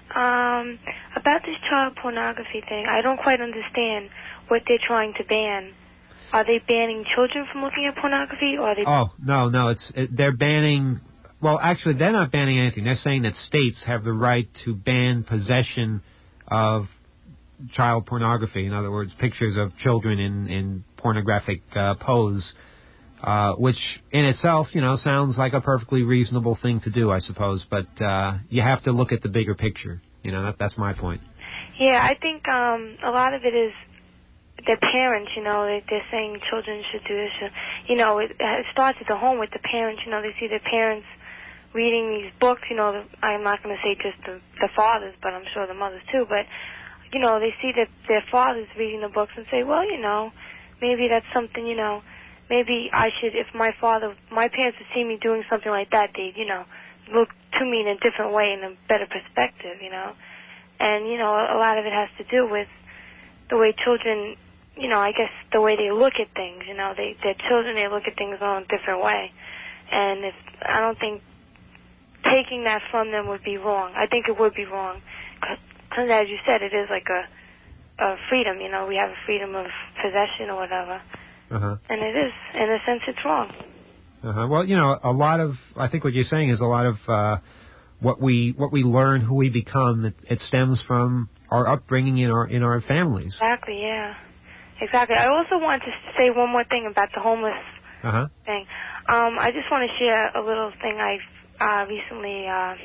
About this child pornography thing, I don't quite understand what they're trying to ban. Are they banning children from looking at pornography, or are they... Oh, no, they're banning... Well, actually, they're not banning anything. They're saying that states have the right to ban possession of child pornography. In other words, pictures of children in pornographic pose, which in itself, sounds like a perfectly reasonable thing to do, I suppose. But you have to look at the bigger picture. That's my point. Yeah, I think a lot of it is their parents, they're saying children should do this. It starts at the home with the parents. They see their parents reading these books. I'm not going to say just the fathers, but I'm sure the mothers too. But, they see that their fathers reading the books and say, well, maybe that's something, maybe I should, if my parents would see me doing something like that, they'd, look to me in a different way, in a better perspective, And, a lot of it has to do with the way children, I guess the way they look at things, they're children, they look at things in a different way. And I don't think taking that from them would be wrong. I think it would be wrong. Because as you said, it is like a freedom, we have a freedom of possession or whatever. Uh-huh. And it is, in a sense, it's wrong. Uh-huh. Well, a lot of, I think what you're saying is a lot of what we learn, who we become, it stems from our upbringing in our families. Exactly, yeah. Exactly. I also want to say one more thing about the homeless thing. I just want to share a little thing I've recently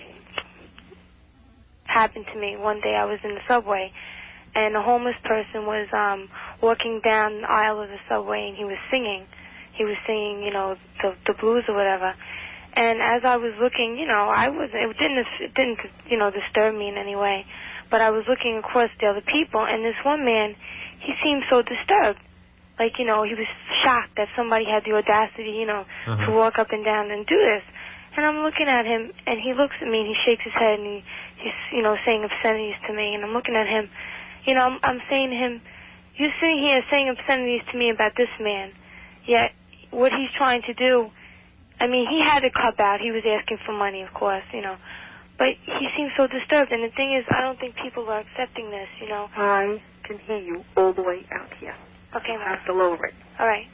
happened to me. One day I was in the subway, and a homeless person was walking down the aisle of the subway, and he was singing. He was singing, the blues or whatever. And as I was looking, it didn't disturb me in any way. But I was looking across the other people, and this one man, he seemed so disturbed. Like, he was shocked that somebody had the audacity, to walk up and down and do this. And I'm looking at him, and he looks at me, and he shakes his head, and he's saying obscenities to me. And I'm looking at him, I'm saying to him, you're sitting here saying obscenities to me about this man, yet what he's trying to do, he had to cut out. He was asking for money, of course, But he seems so disturbed. And the thing is, I don't think people are accepting this, I can hear you all the way out here. Okay, I have to lower it. All right.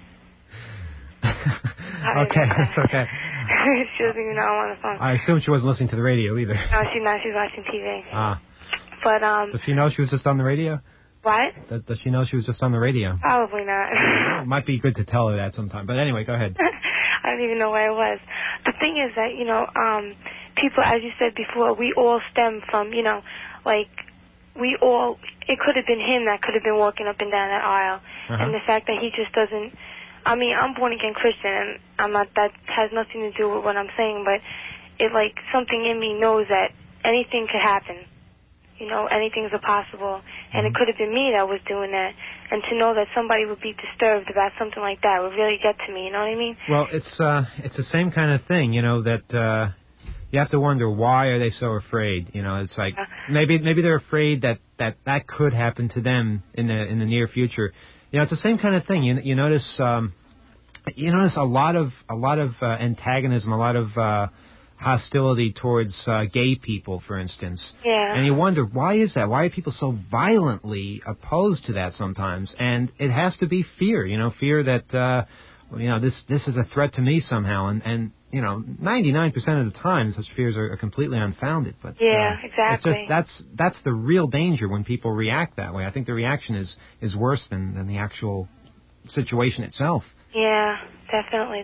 Okay, that's okay. She doesn't even know I'm on the phone. I assume she wasn't listening to the radio either. No, she's not. She's watching TV. Ah. But, Does she know she was just on the radio? What? Does she know she was just on the radio? Probably not. It might be good to tell her that sometime. But anyway, go ahead. I don't even know where I was. The thing is that, people, as you said before, we all stem from, you know, like, it could have been him that could have been walking up and down that aisle. And the fact that he just doesn't, I mean, I'm born again Christian, and I'm not, that has nothing to do with what I'm saying, but it, like, something in me knows that anything could happen. You know, anything's possible. And it could have been me that was doing that. And to know that somebody would be disturbed about something like that would really get to me, you know what I mean? Well, it's the same kind of thing, you know, that you have to wonder, why are they so afraid? You know, it's like maybe they're afraid that could happen to them in the near future. You know, it's the same kind of thing. You notice a lot of antagonism, a lot of hostility towards gay people, for instance. Yeah. And you wonder, why is that? Why are people so violently opposed to that sometimes? And it has to be fear, you know, fear that, this is a threat to me somehow. And you know, 99% of the time, such fears are completely unfounded. But yeah, exactly. It's just, that's the real danger when people react that way. I think the reaction is worse than the actual situation itself. Yeah, definitely.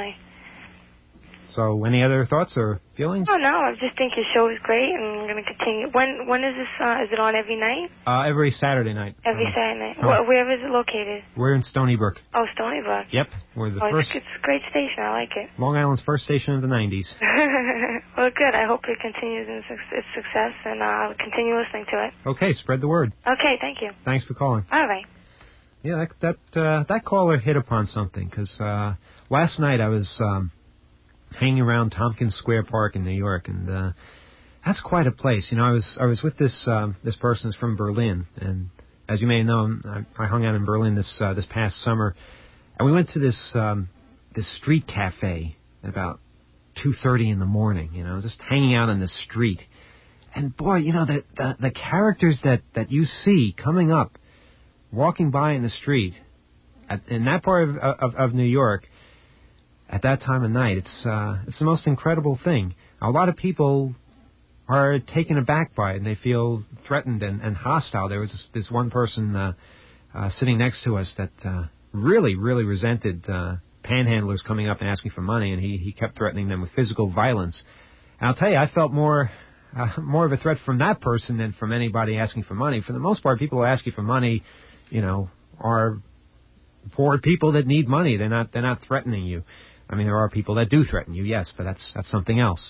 So, any other thoughts or feelings? Oh, no, I just think your show is great, and I'm going to continue. When is this, is it on every night? Every Saturday night. Every Saturday night. Where is it located? We're in Stony Brook. Oh, Stony Brook. Yep, we're the first. It's a great station, I like it. Long Island's first station of the 90s. Well, good, I hope it continues in its success, and I'll continue listening to it. Okay, spread the word. Okay, thank you. Thanks for calling. All right. Yeah, that caller hit upon something, because last night I was hanging around Tompkins Square Park in New York, and that's quite a place. You know, I was with this person from Berlin, and as you may know, I hung out in Berlin this past summer, and we went to this street cafe at about 2:30 in the morning. You know, just hanging out on the street, and boy, you know, the characters that you see coming up, walking by in the street, in that part of New York. At that time of night, it's the most incredible thing. A lot of people are taken aback by it, and they feel threatened and hostile. There was this one person sitting next to us that really resented panhandlers coming up and asking for money, and he kept threatening them with physical violence. And I'll tell you, I felt more of a threat from that person than from anybody asking for money. For the most part, people who ask you for money, you know, are poor people that need money. They're not threatening you. I mean, there are people that do threaten you, yes, but that's something else.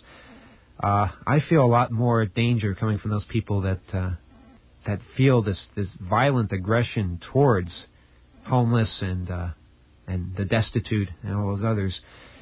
I feel a lot more danger coming from those people that feel this violent aggression towards homeless and the destitute and all those others.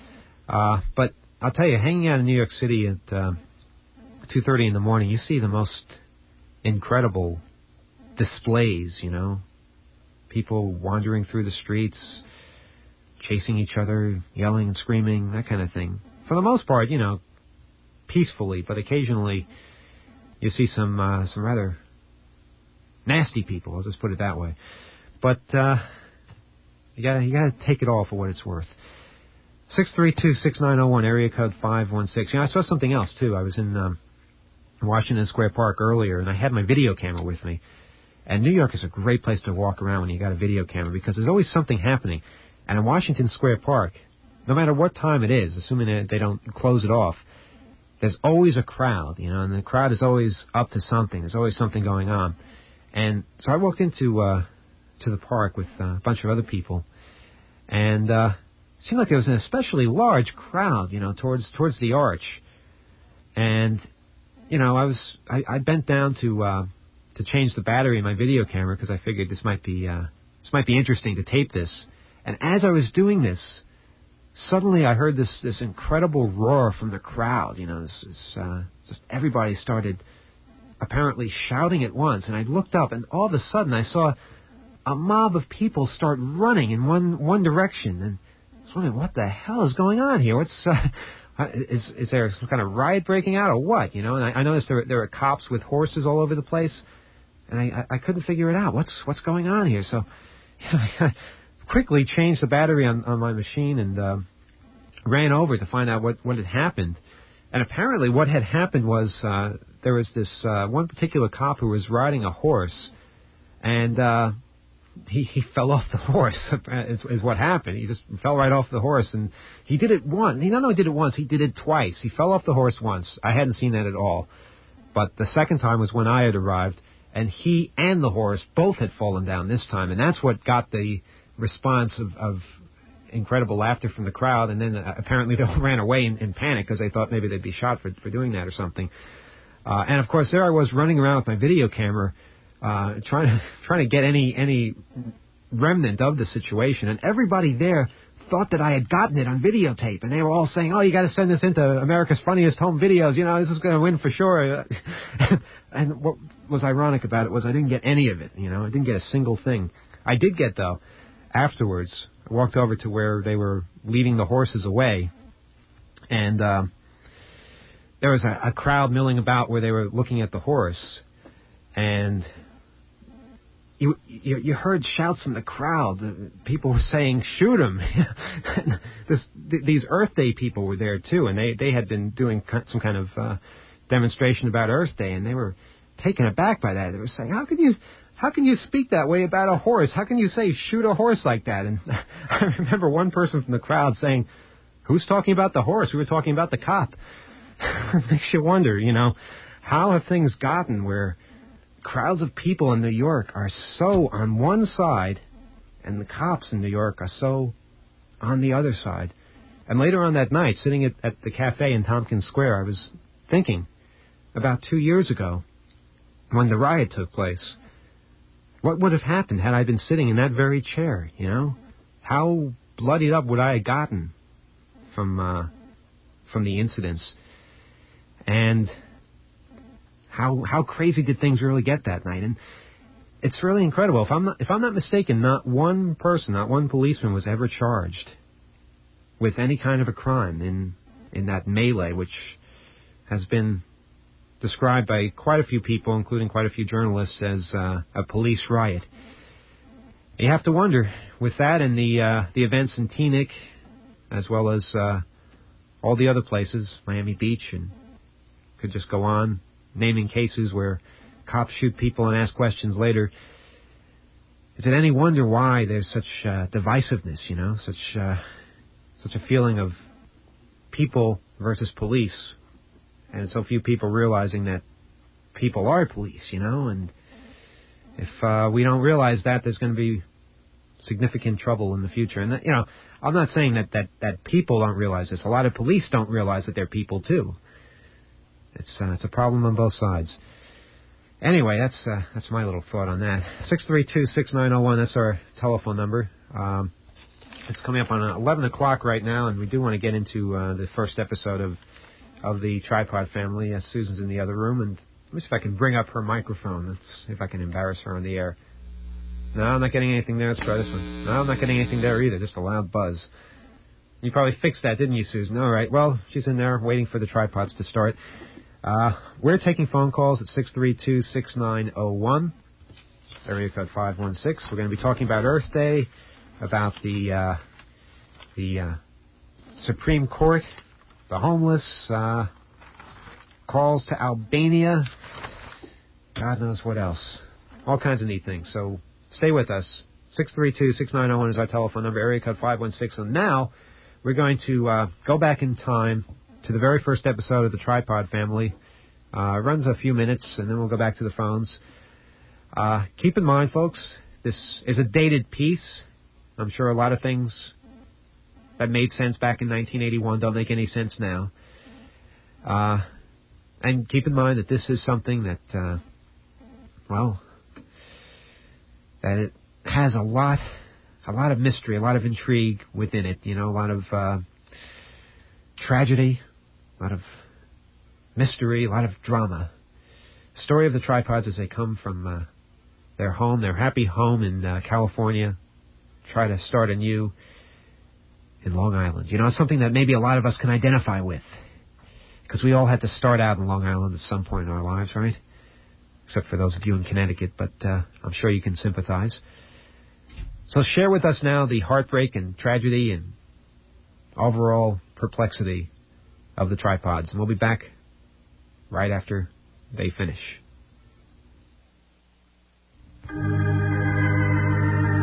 But I'll tell you, hanging out in New York City at 2:30 in the morning, you see the most incredible displays. You know, people wandering through the streets, chasing each other, yelling and screaming, that kind of thing. For the most part, you know, peacefully, but occasionally you see some rather nasty people. I'll just put it that way. But you gotta take it all for what it's worth. 632-6901, area code 516. You know, I saw something else too. I was in Washington Square Park earlier, and I had my video camera with me. And New York is a great place to walk around when you got a video camera, because there's always something happening. And in Washington Square Park, no matter what time it is, assuming that they don't close it off, there's always a crowd, you know, and the crowd is always up to something. There's always something going on. And so I walked into to the park with a bunch of other people, and it seemed like there was an especially large crowd, you know, towards the arch. And, you know, I bent down to change the battery in my video camera, because I figured this might be interesting to tape this. And as I was doing this, suddenly I heard this incredible roar from the crowd. You know, just everybody started apparently shouting at once. And I looked up, and all of a sudden I saw a mob of people start running in one direction. And I was wondering, what the hell is going on here? What's is there some kind of riot breaking out or what? You know, and I noticed there were cops with horses all over the place, and I couldn't figure it out. What's going on here? So I quickly changed the battery on my machine and ran over to find out what had happened. And apparently what had happened was there was this one particular cop who was riding a horse, and he fell off the horse, is what happened. He just fell right off the horse, and he did it once. He not only did it once, he did it twice. He fell off the horse once. I hadn't seen that at all. But the second time was when I had arrived, and he and the horse both had fallen down this time, and that's what got the response of incredible laughter from the crowd, and then apparently they all ran away in panic because they thought maybe they'd be shot for doing that or something. And, of course, there I was running around with my video camera trying to get any remnant of the situation, and everybody there thought that I had gotten it on videotape, and they were all saying, "Oh, you got to send this into America's Funniest Home Videos. You know, this is going to win for sure." And what was ironic about it was I didn't get any of it. You know, I didn't get a single thing. I did get, though, afterwards, I walked over to where they were leading the horses away, and there was a crowd milling about where they were looking at the horse, and you heard shouts from the crowd. People were saying, "Shoot him!" These Earth Day people were there too, and they had been doing some kind of demonstration about Earth Day, and they were taken aback by that. They were saying, "How can you speak that way about a horse? How can you say shoot a horse like that?" And I remember one person from the crowd saying, "Who's talking about the horse? We were talking about the cop." It makes you wonder, you know, how have things gotten where crowds of people in New York are so on one side and the cops in New York are so on the other side. And later on that night, sitting at the cafe in Tompkins Square, I was thinking about 2 years ago when the riot took place. What would have happened had I been sitting in that very chair, you know? How bloodied up would I have gotten from the incidents? And how crazy did things really get that night? And it's really incredible. If I'm not mistaken, not one person, not one policeman was ever charged with any kind of a crime in that melee, which has been described by quite a few people, including quite a few journalists, as a police riot. You have to wonder, with that and the events in Teaneck, as well as all the other places, Miami Beach, and could just go on, naming cases where cops shoot people and ask questions later. Is it any wonder why there's such divisiveness, you know, such a feeling of people versus police, and so few people realizing that people are police, you know, and if we don't realize that, there's going to be significant trouble in the future. And, you know, I'm not saying that people don't realize this. A lot of police don't realize that they're people, too. It's a problem on both sides. Anyway, that's my little thought on that. 632-6901, that's our telephone number. It's coming up on 11 o'clock right now, and we do want to get into the first episode of the Tripod Family. Susan's in the other room, and let me see if I can bring up her microphone. Let's see if I can embarrass her on the air. No, I'm not getting anything there. Let's try this one. No, I'm not getting anything there either, just a loud buzz. You probably fixed that, didn't you, Susan? All right, well, she's in there waiting for the tripods to start. We're taking phone calls at 632-6901, area code 516. We're going to be talking about Earth Day, about the Supreme Court, the homeless, calls to Albania, God knows what else. All kinds of neat things. So stay with us. 632-6901 is our telephone number, area code 516. And now we're going to go back in time to the very first episode of the Tripod Family. It runs a few minutes, and then we'll go back to the phones. Keep in mind, folks, this is a dated piece. I'm sure a lot of things that made sense back in 1981 don't make any sense now. And keep in mind that this is something that, that it has a lot of mystery, a lot of intrigue within it, you know, a lot of tragedy, a lot of mystery, a lot of drama. The story of the Tripods as they come from their home, their happy home in California, try to start anew in Long Island. You know, it's something that maybe a lot of us can identify with, because we all had to start out in Long Island at some point in our lives, right? Except for those of you in Connecticut, but I'm sure you can sympathize. So share with us now the heartbreak and tragedy and overall perplexity of the Tripods. And we'll be back right after they finish.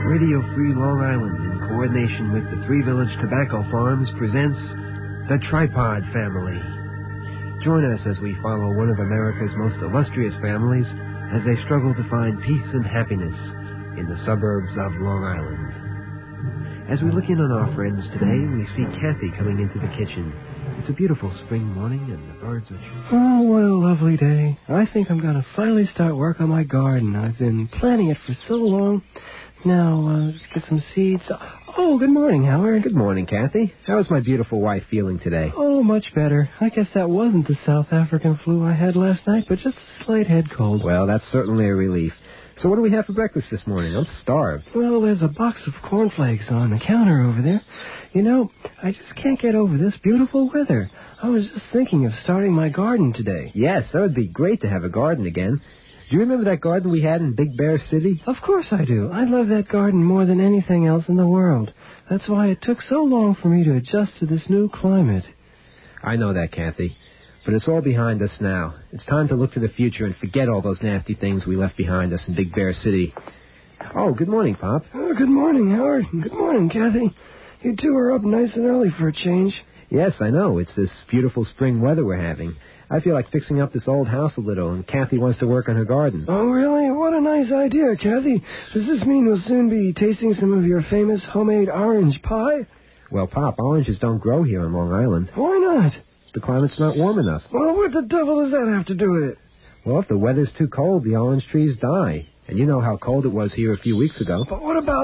Radio Free Long Island, in coordination with the Three Village Tobacco Farms, presents The Tripod Family. Join us as we follow one of America's most illustrious families as they struggle to find peace and happiness in the suburbs of Long Island. As we look in on our friends today, we see Kathy coming into the kitchen. It's a beautiful spring morning and the birds are... Oh, what a lovely day. I think I'm going to finally start work on my garden. I've been planning it for so long. Now, let's get some seeds. Oh, good morning, Howard. Good morning, Kathy. How is my beautiful wife feeling today? Oh, much better. I guess that wasn't the South African flu I had last night, but just a slight head cold. Well, that's certainly a relief. So what do we have for breakfast this morning? I'm starved. Well, there's a box of cornflakes on the counter over there. You know, I just can't get over this beautiful weather. I was just thinking of starting my garden today. Yes, that would be great to have a garden again. Do you remember that garden we had in Big Bear City? Of course I do. I love that garden more than anything else in the world. That's why it took so long for me to adjust to this new climate. I know that, Kathy. But it's all behind us now. It's time to look to the future and forget all those nasty things we left behind us in Big Bear City. Oh, good morning, Pop. Oh, good morning, Howard. Good morning, Kathy. You two are up nice and early for a change. Yes, I know. It's this beautiful spring weather we're having. I feel like fixing up this old house a little, and Kathy wants to work on her garden. Oh, really? What a nice idea, Kathy. Does this mean we'll soon be tasting some of your famous homemade orange pie? Well, Pop, oranges don't grow here on Long Island. Why not? The climate's not warm enough. Well, what the devil does that have to do with it? Well, if the weather's too cold, the orange trees die. And you know how cold it was here a few weeks ago. But what about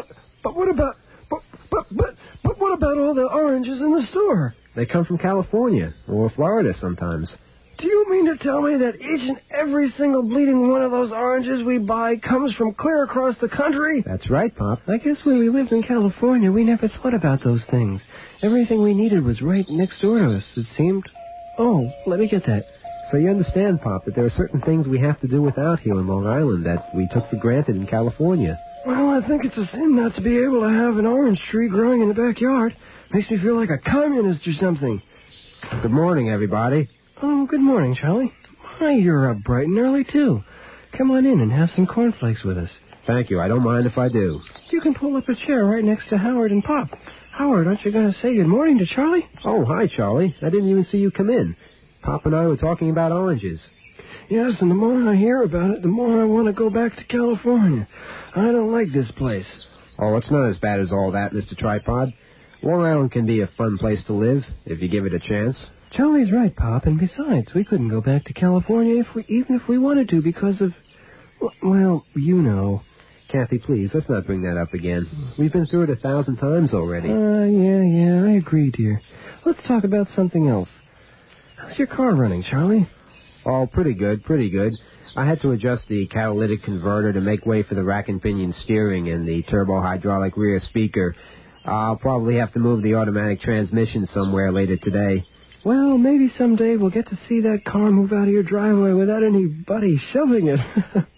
all the oranges in the store? They come from California or Florida sometimes. Do you mean to tell me that each and every single bleeding one of those oranges we buy comes from clear across the country? That's right, Pop. I guess when we lived in California, we never thought about those things. Everything we needed was right next door to us, it seemed. Oh, let me get that. So you understand, Pop, that there are certain things we have to do without here in Long Island that we took for granted in California. Well, I think it's a sin not to be able to have an orange tree growing in the backyard. Makes me feel like a communist or something. Good morning, everybody. Oh, good morning, Charlie. My, you're up bright and early, too. Come on in and have some cornflakes with us. Thank you. I don't mind if I do. You can pull up a chair right next to Howard and Pop. Howard, aren't you going to say good morning to Charlie? Oh, hi, Charlie. I didn't even see you come in. Pop and I were talking about oranges. Yes, and the more I hear about it, the more I want to go back to California. I don't like this place. Oh, it's not as bad as all that, Mr. Tripod. Long Island can be a fun place to live, if you give it a chance. Charlie's right, Pop, and besides, we couldn't go back to California even if we wanted to because of, well, you know. Kathy, please, let's not bring that up again. We've been through it 1,000 times already. Yeah, I agree, dear. Let's talk about something else. How's your car running, Charlie? Oh, pretty good. I had to adjust the catalytic converter to make way for the rack and pinion steering and the turbo-hydraulic rear speaker. I'll probably have to move the automatic transmission somewhere later today. Well, maybe someday we'll get to see that car move out of your driveway without anybody shoving it.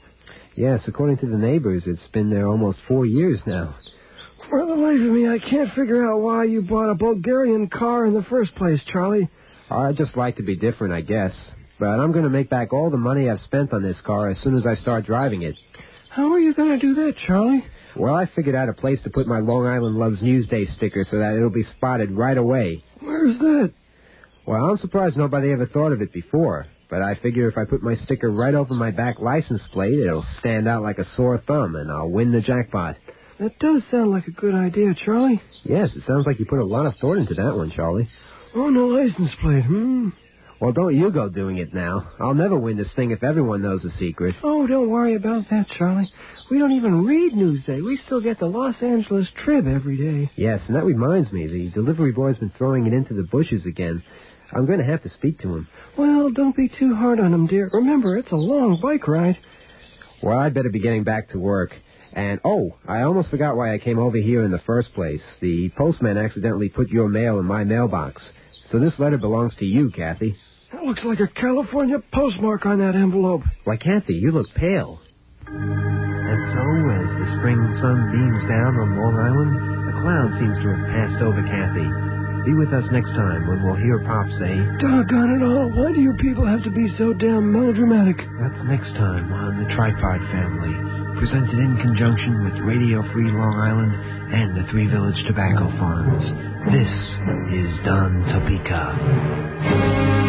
Yes, according to the neighbors, it's been there almost 4 years now. For the life of me, I can't figure out why you bought a Bulgarian car in the first place, Charlie. I just like to be different, I guess. But I'm going to make back all the money I've spent on this car as soon as I start driving it. How are you going to do that, Charlie? Well, I figured out a place to put my Long Island Loves Newsday sticker so that it'll be spotted right away. Where's that? Well, I'm surprised nobody ever thought of it before. But I figure if I put my sticker right over my back license plate, it'll stand out like a sore thumb, and I'll win the jackpot. That does sound like a good idea, Charlie. Yes, it sounds like you put a lot of thought into that one, Charlie. Oh, no license plate, Well, don't you go doing it now. I'll never win this thing if everyone knows the secret. Oh, don't worry about that, Charlie. We don't even read Newsday. We still get the Los Angeles Trib every day. Yes, and that reminds me, the delivery boy's been throwing it into the bushes again. I'm going to have to speak to him. Well, don't be too hard on him, dear. Remember, it's a long bike ride. Well, I'd better be getting back to work. And, I almost forgot why I came over here in the first place. The postman accidentally put your mail in my mailbox. So this letter belongs to you, Kathy. That looks like a California postmark on that envelope. Why, Kathy, you look pale. And so, as the spring sun beams down on Long Island, a cloud seems to have passed over Kathy. Be with us next time when we'll hear Pop say, "Doggone it all, why do you people have to be so damn melodramatic?" That's next time on The Tripod Family. presented in conjunction with Radio Free Long Island and the Three Village Tobacco Farms. This is Don Topeka.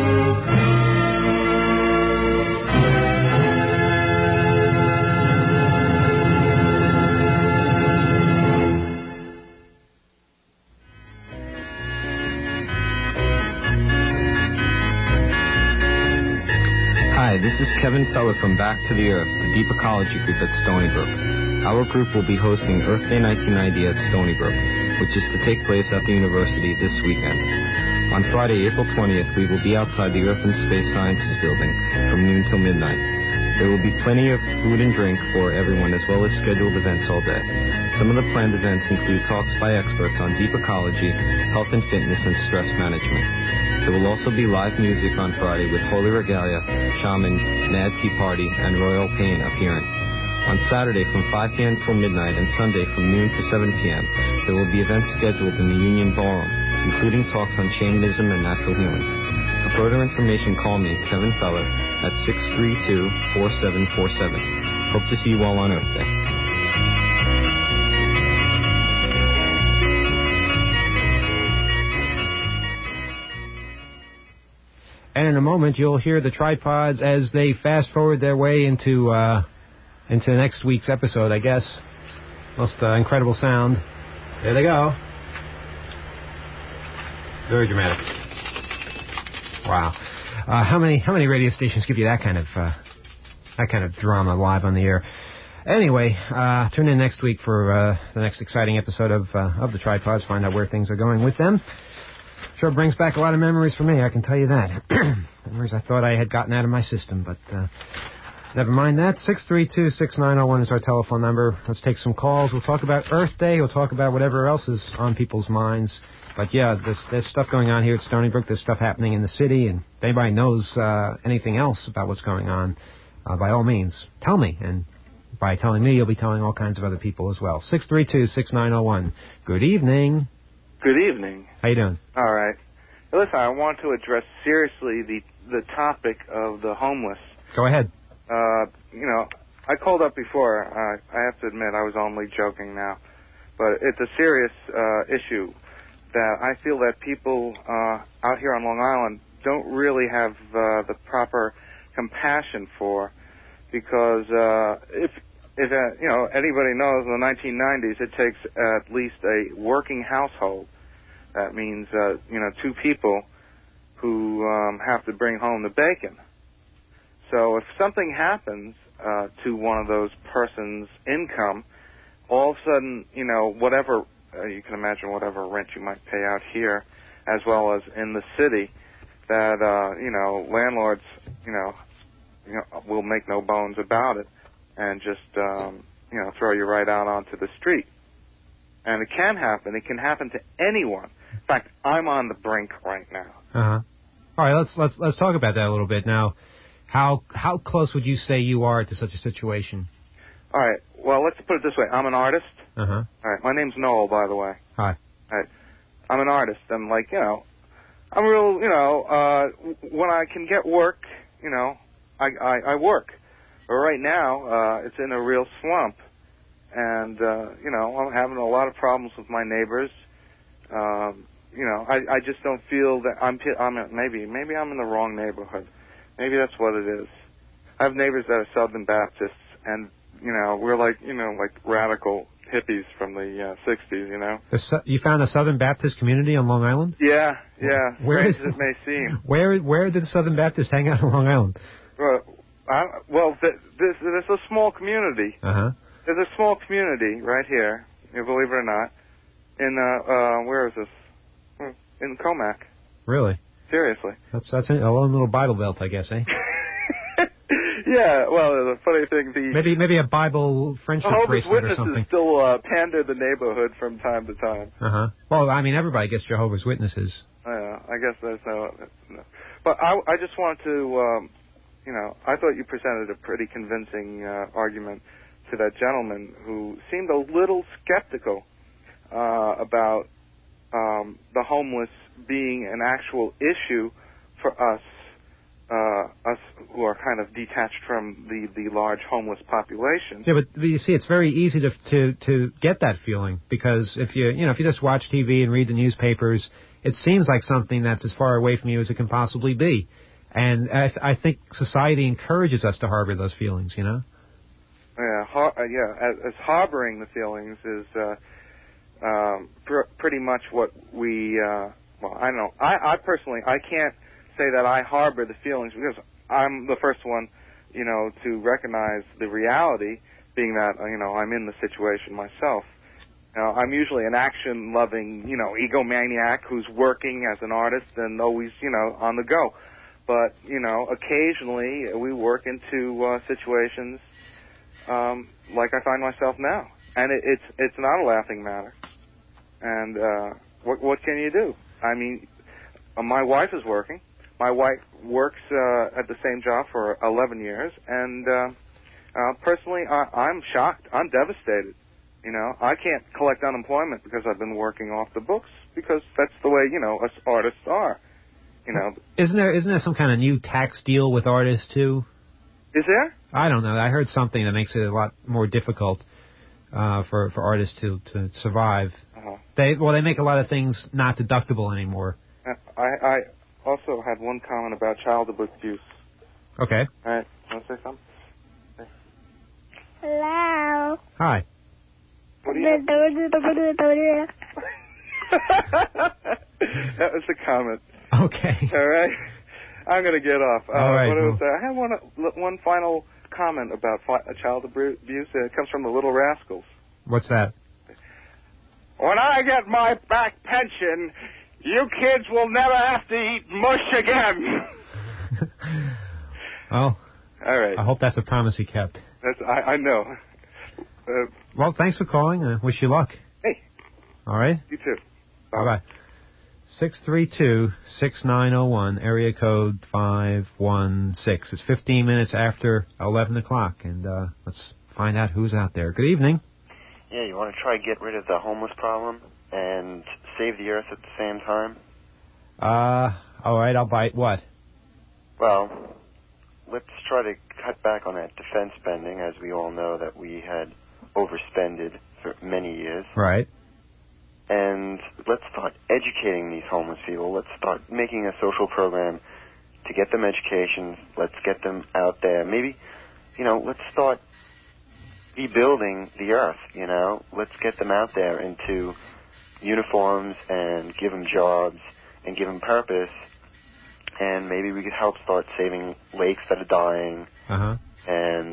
Hi, this is Kevin Feller from Back to the Earth, a deep ecology group at Stony Brook. Our group will be hosting Earth Day 1990 at Stony Brook, which is to take place at the university this weekend. On Friday, April 20th, we will be outside the Earth and Space Sciences building from noon till midnight. There will be plenty of food and drink for everyone, as well as scheduled events all day. Some of the planned events include talks by experts on deep ecology, health and fitness, and stress management. There will also be live music on Friday with Holy Regalia, Shaman, Mad Tea Party, and Royal Pain appearing. On Saturday from 5 p.m. till midnight and Sunday from noon to 7 p.m., there will be events scheduled in the Union Ballroom, including talks on shamanism and natural healing. For further information, call me, Kevin Feller, at 632-4747. Hope to see you all on Earth Day. And in a moment, you'll hear the tripods as they fast forward their way into next week's episode, I guess. Most incredible sound. There they go. Very dramatic. Wow. How many radio stations give you that kind of drama live on the air? Anyway, tune in next week for the next exciting episode of the tripods. Find out where things are going with them. Sure brings back a lot of memories for me, I can tell you that. Memories I thought I had gotten out of my system, but never mind that. 632-6901 is our telephone number. Let's take some calls. We'll talk about Earth Day. We'll talk about whatever else is on people's minds. But yeah, there's stuff going on here at Stony Brook. There's stuff happening in the city, and if anybody knows anything else about what's going on, by all means, tell me. And by telling me, you'll be telling all kinds of other people as well. 632-6901. Good evening. Good evening. How you doing? All right. Listen, I want to address seriously the topic of the homeless. Go ahead. I called up before. I have to admit I was only joking now. But it's a serious issue that I feel that people out here on Long Island don't really have the proper compassion for, because if anybody knows, in the 1990s, it takes at least a working household. That means, two people who have to bring home the bacon. So if something happens to one of those persons' income, all of a sudden, whatever, you can imagine whatever rent you might pay out here, as well as in the city, that, landlords, will make no bones about it and just, throw you right out onto the street. And it can happen. It can happen to anyone. In fact, I'm on the brink right now. Uh-huh. All right, let's talk about that a little bit. Now, how close would you say you are to such a situation? All right. Well, let's put it this way. I'm an artist. Uh-huh. All right. My name's Noel, by the way. Hi. All right. I'm an artist. I'm I'm real, when I can get work, I work. But right now, it's in a real slump. And, I'm having a lot of problems with my neighbors. I just don't feel that maybe I'm in the wrong neighborhood. Maybe that's what it is. I have neighbors that are Southern Baptists, and, we're like radical hippies from the 60s, You found a Southern Baptist community on Long Island? Yeah. Where strange as it may seem. Where did the Southern Baptists hang out on Long Island? There's a small community. Uh-huh. There's a small community right here, believe it or not, in, where is this? In Comac. Really? Seriously. That's a little Bible Belt, I guess, eh? Yeah, well, the funny thing, maybe a Bible friendship bracelet or something. Jehovah's Witnesses still pander the neighborhood from time to time. Uh-huh. Well, everybody gets Jehovah's Witnesses. I guess there's no. But I just wanted to, I thought you presented a pretty convincing argument to that gentleman who seemed a little skeptical about the homeless being an actual issue for us us who are kind of detached from the large homeless population. Yeah, but you see, it's very easy to get that feeling because if you just watch TV and read the newspapers, it seems like something that's as far away from you as it can possibly be. And I think society encourages us to harbor those feelings, you know? As harboring the feelings is pretty much what we, I don't know. I personally, I can't say that I harbor the feelings because I'm the first one, to recognize the reality, being that, I'm in the situation myself. I'm usually an action-loving, egomaniac who's working as an artist and always, on the go. But, occasionally we work into situations like I find myself now. And it's not a laughing matter. And what can you do? I mean, my wife is working. My wife works at the same job for 11 years. And personally, I'm shocked. I'm devastated. I can't collect unemployment because I've been working off the books because that's the way, us artists are. Isn't there some kind of new tax deal with artists too? Is there? I don't know. I heard something that makes it a lot more difficult for artists to survive. Uh-huh. They make a lot of things not deductible anymore. I also had one comment about child abuse. Okay. All right. Want to say something? Hello. Hi. What do you That was the comment. Okay. All right. I'm going to get off. All right. I have one final comment about child abuse. It comes from the Little Rascals. What's that? When I get my back pension, you kids will never have to eat mush again. Well, all right. I hope that's a promise he kept. I know. Well, thanks for calling. Wish you luck. Hey. All right? You too. Bye-bye. 632-6901, area code 516. It's 15 minutes after 11 o'clock, and let's find out who's out there. Good evening. Yeah, you want to try to get rid of the homeless problem and save the earth at the same time? All right, I'll bite. What? Well, let's try to cut back on that defense spending, as we all know that we had overspended for many years. Right. And let's start educating these homeless people. Let's start making a social program to get them education. Let's get them out there. Maybe, let's start rebuilding the earth, Let's get them out there into uniforms and give them jobs and give them purpose. And maybe we could help start saving lakes that are dying. Uh-huh. And,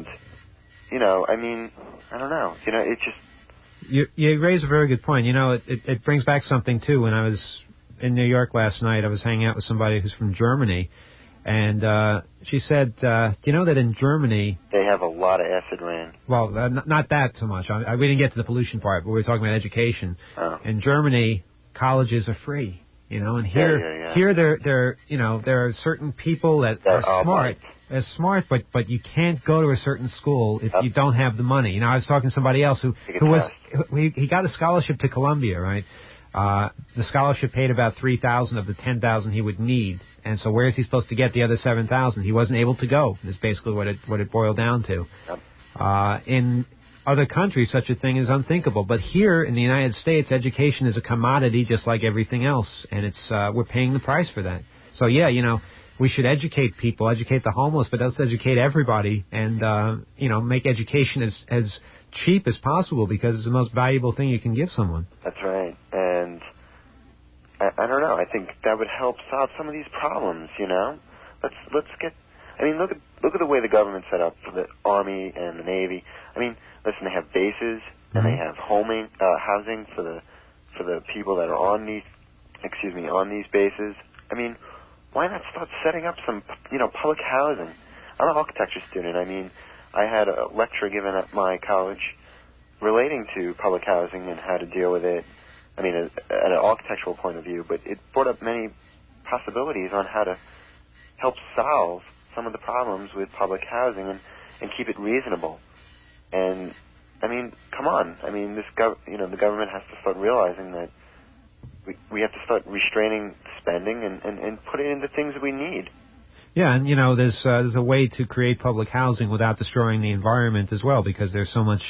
I don't know. It just... You raise a very good point. It brings back something, too. When I was in New York last night, I was hanging out with somebody who's from Germany, and she said, do you know that in Germany... They have a lot of acid rain. Well, not that so much. We didn't get to the pollution part, but we were talking about education. Oh. In Germany, colleges are free, and here there are certain people that are smart. They're smart, but you can't go to a certain school if you don't have the money. I was talking to somebody else who he got a scholarship to Columbia, right? The scholarship paid about $3,000 of the $10,000 he would need, and so where is he supposed to get the other $7,000? He wasn't able to go. Is basically what it boiled down to. Yep. In other countries, such a thing is unthinkable, but here in the United States, education is a commodity just like everything else, and it's we're paying the price for that. So yeah, we should educate people, educate the homeless, but let's educate everybody and, make education as cheap as possible because it's the most valuable thing you can give someone. That's right. And I don't know. I think that would help solve some of these problems, Let's get... look at the way the government's set up for the Army and the Navy. Listen, they have bases and they have housing for the people that are on these bases. Why not start setting up some, public housing? I'm an architecture student. I had a lecture given at my college relating to public housing and how to deal with it. At an architectural point of view, but it brought up many possibilities on how to help solve some of the problems with public housing and keep it reasonable. And, come on. The government has to start realizing that we have to start restraining spending and put it into things that we need. Yeah, and there's a way to create public housing without destroying the environment as well, because there's so much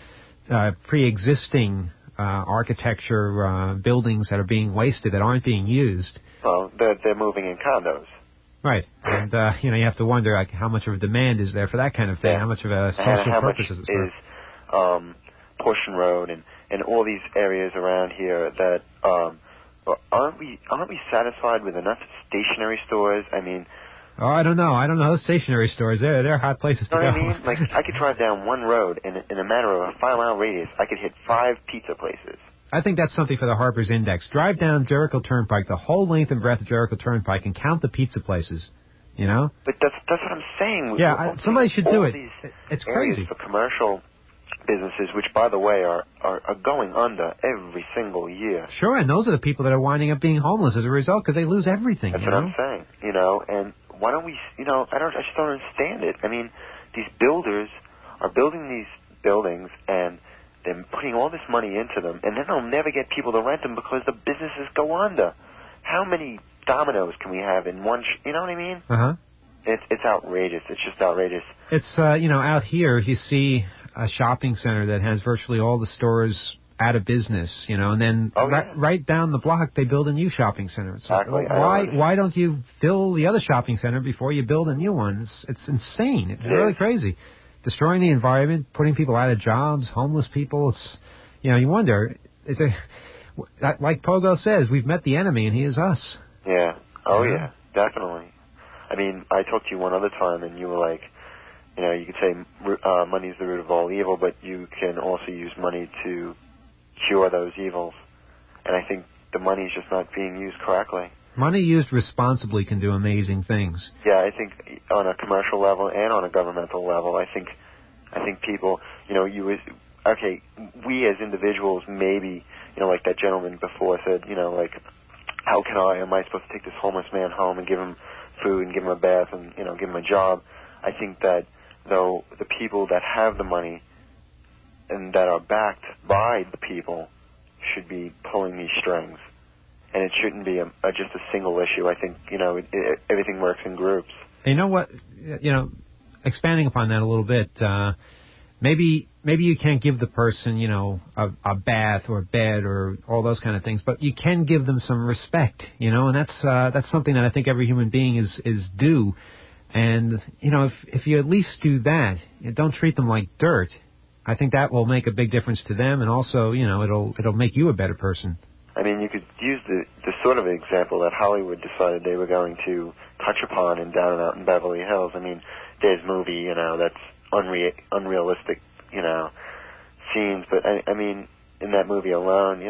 pre-existing architecture buildings that are being wasted that aren't being used. Well, they're moving in condos. Right, and you have to wonder like how much of a demand is there for that kind of thing. How much of a social purpose is it for? Portion Road and all these areas around here that aren't we satisfied with enough stationary stores? I mean. Oh, I don't know. Those stationary stores, they're hot places to go. You know what I mean? Like, I could drive down one road, and in a matter of a 5-mile radius, I could hit 5 pizza places. I think that's something for the Harper's Index. Drive down Jericho Turnpike, the whole length and breadth of Jericho Turnpike, and count the pizza places, you know? But that's what I'm saying. Yeah, somebody should do it. It's crazy. For commercial businesses, which, by the way, are going under every single year. Sure, and those are the people that are winding up being homeless as a result because they lose everything. That's what I'm saying, and why don't we, I just don't understand it. I mean, these builders are building these buildings and they're putting all this money into them, and then they'll never get people to rent them because the businesses go under. How many dominoes can we have in one, you know what I mean? Uh-huh. It's outrageous. It's just outrageous. It's, out here you see a shopping center that has virtually all the stores out of business, and then right down the block they build a new shopping center. It's exactly. Like, why don't you fill the other shopping center before you build a new one? It's insane. It's really crazy. Destroying the environment, putting people out of jobs, homeless people. It's, you wonder, like Pogo says, we've met the enemy and he is us. Yeah. Oh yeah, definitely. I mean, I talked to you one other time and you were like, you could say money's the root of all evil, but you can also use money to cure those evils. And I think the money is just not being used correctly. Money used responsibly can do amazing things. Yeah, I think on a commercial level and on a governmental level, I think people, we as individuals maybe, like that gentleman before said, like, how am I supposed to take this homeless man home and give him food and give him a bath and, give him a job? I think that, though, the people that have the money and that are backed by the people should be pulling these strings. And it shouldn't be just a single issue. I think, everything works in groups. You know what? Expanding upon that a little bit, maybe you can't give the person, a bath or a bed or all those kind of things, but you can give them some respect, and that's something that I think every human being is due. And, if you at least do that, don't treat them like dirt, I think that will make a big difference to them, and also, it'll make you a better person. I mean, you could use the sort of example that Hollywood decided they were going to touch upon in Down and Out in Beverly Hills. I mean, there's movie, that's unrealistic, scenes. But, I mean, in that movie alone,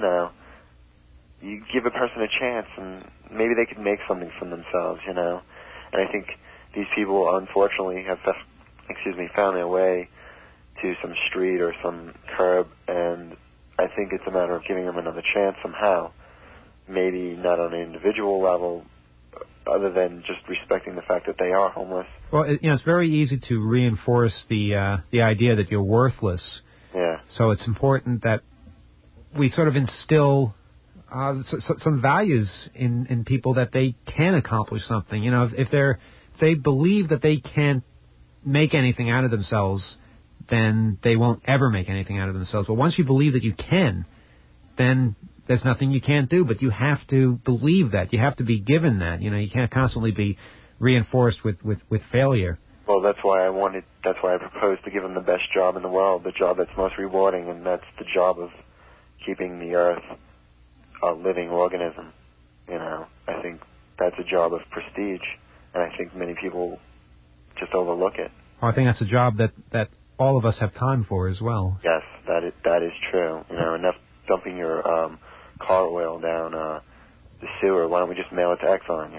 you give a person a chance and maybe they could make something from themselves, And I think these people, unfortunately, have found their way to some street or some curb, and I think it's a matter of giving them another chance somehow. Maybe not on an individual level, other than just respecting the fact that they are homeless. Well, it's very easy to reinforce the idea that you're worthless. Yeah. So it's important that we sort of instill some values in people that they can accomplish something. If they believe that they can't make anything out of themselves, then they won't ever make anything out of themselves. But once you believe that you can, then there's nothing you can't do. But you have to believe that. You have to be given that. You can't constantly be reinforced with failure. Well, that's why I proposed to give them the best job in the world, the job that's most rewarding, and that's the job of keeping the earth a living organism. I think that's a job of prestige, and I think many people just overlook it. Well, I think that's a job that all of us have time for as well. Yes, that is true. Enough dumping your car oil down the sewer. Why don't we just mail it to Exxon?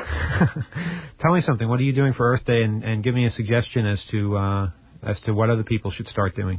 Tell me something. What are you doing for Earth Day, and give me a suggestion as to what other people should start doing.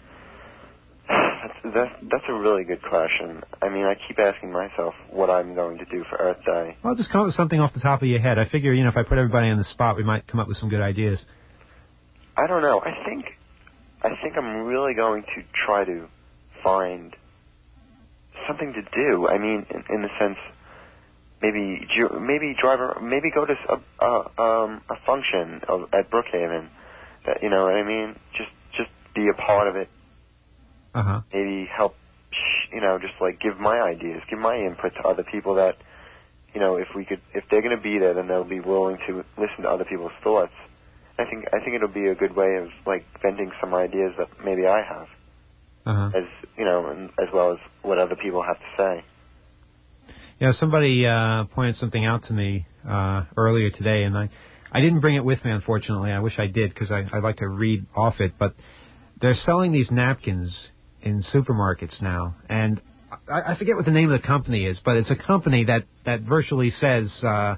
That's a really good question. I mean, I keep asking myself what I'm going to do for Earth Day. Well, just come up with something off the top of your head. I figure, if I put everybody on the spot, we might come up with some good ideas. I don't know. I think I'm really going to try to find something to do. I mean, in the sense, maybe go to a function at Brookhaven. That, you know what I mean? Just be a part of it. Maybe help. Just like give my ideas, give my input to other people that, if they're going to be there, then they'll be willing to listen to other people's thoughts. I think it'll be a good way of like venting some ideas that maybe I have, as well as what other people have to say. Yeah, somebody pointed something out to me earlier today, and I didn't bring it with me, unfortunately. I wish I did, because I'd like to read off it. But they're selling these napkins in supermarkets now, and I forget what the name of the company is, but it's a company that virtually says, I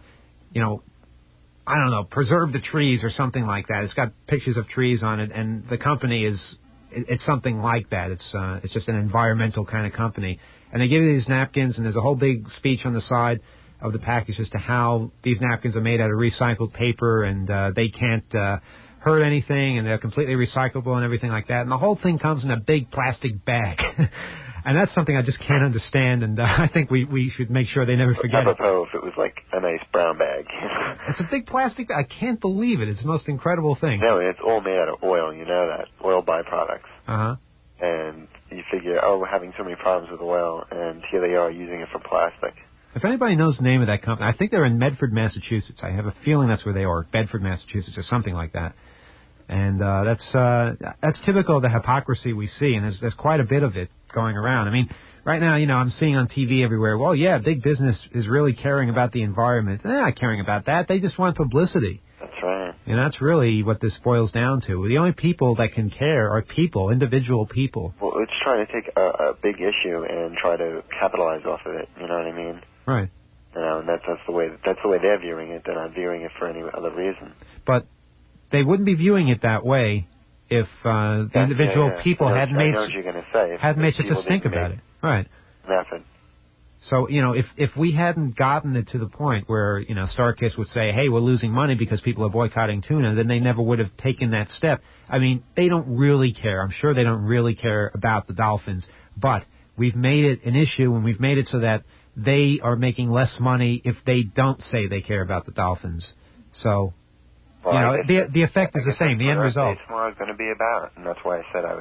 don't know, preserve the trees or something like that. It's got pictures of trees on it, and the company it's something like that. It's just an environmental kind of company. And they give you these napkins, and there's a whole big speech on the side of the package as to how these napkins are made out of recycled paper, and they can't hurt anything, and they're completely recyclable and everything like that. And the whole thing comes in a big plastic bag. And that's something I just can't understand, and I think we should make sure they never forget it. Apropos if it was like a nice brown bag. It's a big plastic bag. I can't believe it. It's the most incredible thing. No, it's all made out of oil, you know that. Oil byproducts. And you figure, we're having so many problems with oil, and here they are using it for plastic. If anybody knows the name of that company, I think they're in Medford, Massachusetts. I have a feeling that's where they are, Bedford, Massachusetts, or something like that. And that's typical of the hypocrisy we see, and there's quite a bit of it going around. I mean, right now, I'm seeing on TV everywhere, well, yeah, big business is really caring about the environment. They're not caring about that. They just want publicity. That's right. And that's really what this boils down to. The only people that can care are people, individual people. Well, it's trying to take a big issue and try to capitalize off of it. You know what I mean? Right. And that's the way they're viewing it. They're not viewing it for any other reason. But they wouldn't be viewing it that way if the individual people hadn't made such a stink about it. Right. Method. So, if we hadn't gotten it to the point where, StarKist would say, hey, we're losing money because people are boycotting tuna, then they never would have taken that step. I mean, they don't really care. I'm sure they don't really care about the dolphins. But we've made it an issue, and we've made it so that they are making less money if they don't say they care about the dolphins. So, well, the effect is the same, the end result. That's what it's going to be about, and that's why I said I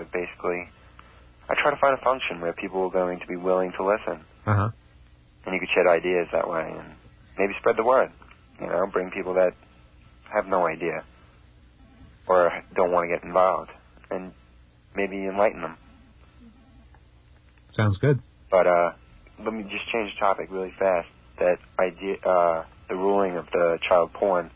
try to find a function where people are going to be willing to listen. And you could shed ideas that way, and maybe spread the word. Bring people that have no idea or don't want to get involved, and maybe enlighten them. Sounds good. But let me just change the topic really fast. That idea, the ruling of the child porn.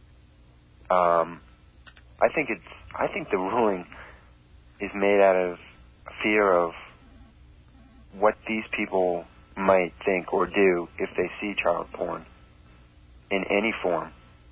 I think the ruling is made out of fear of what these people might think or do if they see child porn in any form.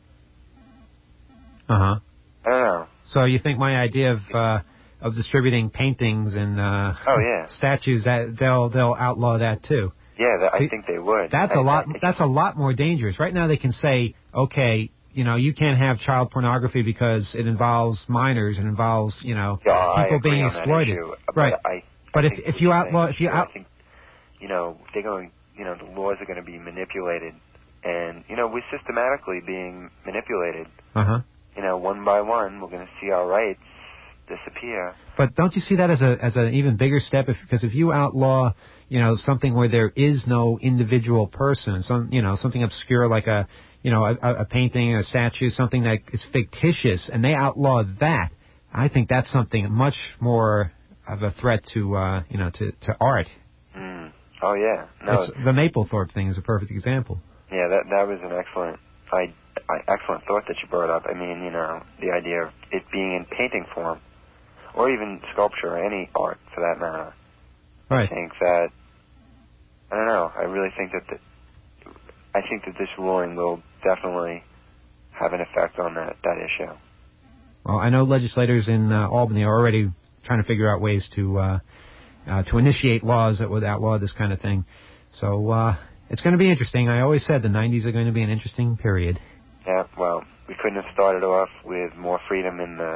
I don't know. So you think my idea of distributing paintings and statues, that they'll outlaw that too? Yeah, I think they would. That's a lot more dangerous. Right now they can say, okay, you can't have child pornography because it involves minors, it involves, people being exploited. Right. But if you outlaw, they're going, the laws are going to be manipulated, and we're systematically being manipulated. One by one, we're going to see our rights disappear. But don't you see that as an even bigger step? Because if you outlaw, something where there is no individual person, something obscure like a painting, a statue, something that is fictitious, and they outlaw that, I think that's something much more of a threat to art. Oh yeah, no. The Mapplethorpe thing is a perfect example. Yeah, that was an excellent thought that you brought up. I mean, the idea of it being in painting form, or even sculpture, or any art for that matter. Right. I think that, I don't know. I really think that this ruling will definitely have an effect on that issue. Well, I know legislators in Albany are already trying to figure out ways to initiate laws that would outlaw this kind of thing. So it's going to be interesting. I always said the 90s are going to be an interesting period. Yeah, well, we couldn't have started off with more freedom in the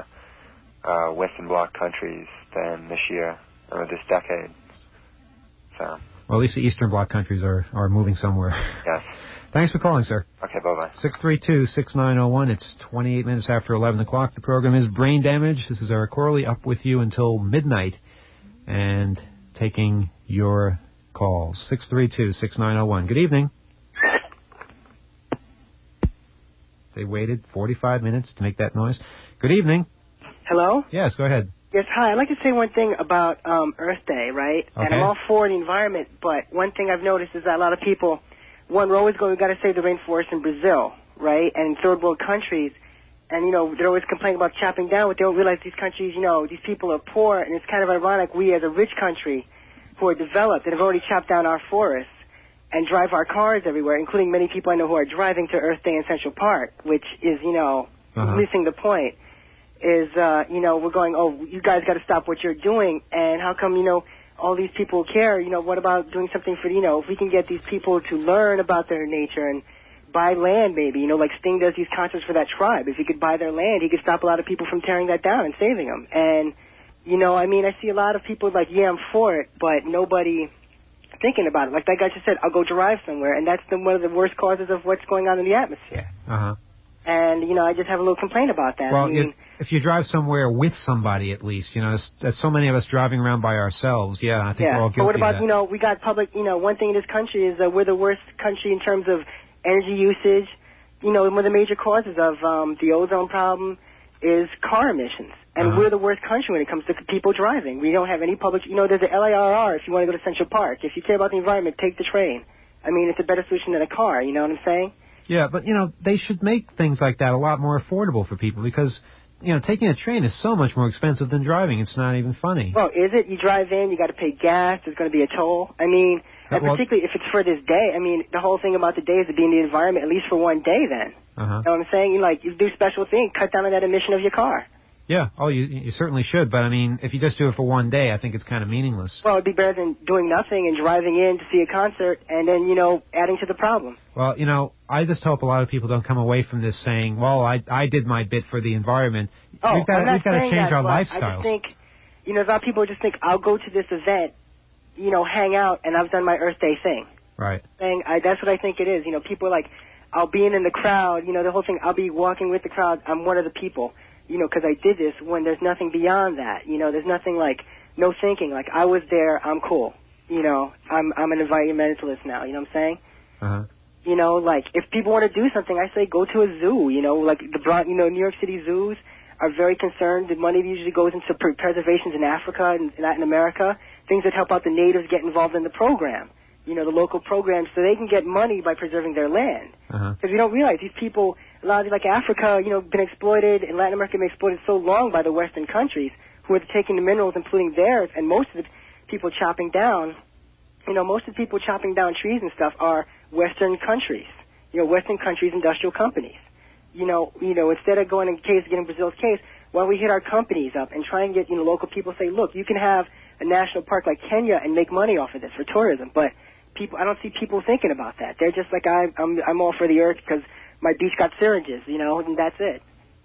Western Bloc countries than this year, or this decade. So Well, at least the Eastern Bloc countries are moving somewhere. Yes. Thanks for calling, sir. Okay, bye-bye. 632-6901. It's 28 minutes after 11 o'clock. The program is Brain Damage. This is Eric Corley, up with you until midnight and taking your calls. 632-6901. Good evening. They waited 45 minutes to make that noise. Good evening. Hello? Yes, go ahead. Yes, hi. I'd like to say one thing about Earth Day, right? Okay. And I'm all for the environment, but one thing I've noticed is that a lot of people, we're always going, we've got to save the rainforest in Brazil, right? And in third world countries. And, you know, they're always complaining about chopping down, but they don't realize these countries, you know, these people are poor, and it's kind of ironic we as a rich country who are developed and have already chopped down our forests and drive our cars everywhere, including many people I know who are driving to Earth Day in Central Park, which is, you know, missing the point. Is, you know, we're going, oh, you guys got to stop what you're doing, and how come, you know, all these people care, you know, what about doing something for, you know, if we can get these people to learn about their nature and buy land maybe, you know, like Sting does these concerts for that tribe. If he could buy their land, he could stop a lot of people from tearing that down and saving them. And, you know, I mean, I see a lot of people like, yeah, I'm for it, but nobody thinking about it. Like that guy just said, I'll go drive somewhere, and that's one of the worst causes of what's going on in the atmosphere. Uh-huh. And, you know, I just have a little complaint about that. Well, I mean, if you drive somewhere with somebody at least, you know, there's so many of us driving around by ourselves, yeah, I think we're all guilty but what about, of that. you know, we got public, you know, one thing in this country is we're the worst country in terms of energy usage. You know, one of the major causes of the ozone problem is car emissions. And we're the worst country when it comes to people driving. We don't have any public, you know, there's a LIRR if you want to go to Central Park. If you care about the environment, take the train. I mean, it's a better solution than a car, you know what I'm saying? Yeah, but, you know, they should make things like that a lot more affordable for people because, you know, taking a train is so much more expensive than driving. It's not even funny. Well, is it? You drive in, you got to pay gas, there's going to be a toll. I mean, and particularly if it's for this day, I mean, the whole thing about the day is to be in the environment at least for one day then. You know what I'm saying? You, like, you do special things, cut down on that emission of your car. Yeah, you certainly should, but I mean, if you just do it for one day, I think it's kind of meaningless. Well, it'd be better than doing nothing and driving in to see a concert and then, you know, adding to the problem. Well, you know, I just hope a lot of people don't come away from this saying, well, I did my bit for the environment. Oh, we've got to change our I lifestyles. just think, you know, a lot of people just think, I'll go to this event, you know, hang out, and I've done my Earth Day thing. Right. That's what I think it is. You know, people are like, I'll be in the crowd, you know, the whole thing, I'll be walking with the crowd, I'm one of the people. You know, because I did this when there's nothing beyond that. You know, there's nothing like, no thinking. Like, I was there, I'm cool. You know, I'm an environmentalist now, you know what I'm saying? You know, like, if people want to do something, I say go to a zoo, you know, like New York City zoos are very concerned. The money usually goes into preservations in Africa and Latin America, things that help out the natives get involved in the program. You know, the local programs, so they can get money by preserving their land. Because you don't realize these people, a lot of like Africa, you know, been exploited, and Latin America been exploited so long by the Western countries who are taking the minerals, including theirs, and most of the people chopping down, you know, most of the people chopping down trees and stuff are Western countries. You know, Western countries, industrial companies. You know, instead of going in case, getting Brazil's case, why don't we hit our companies up and try and get, you know, local people say, look, you can have a national park like Kenya and make money off of this for tourism, but people, I don't see people thinking about that. They're just like, I'm all for the earth because my beach got syringes, you know, and that's it.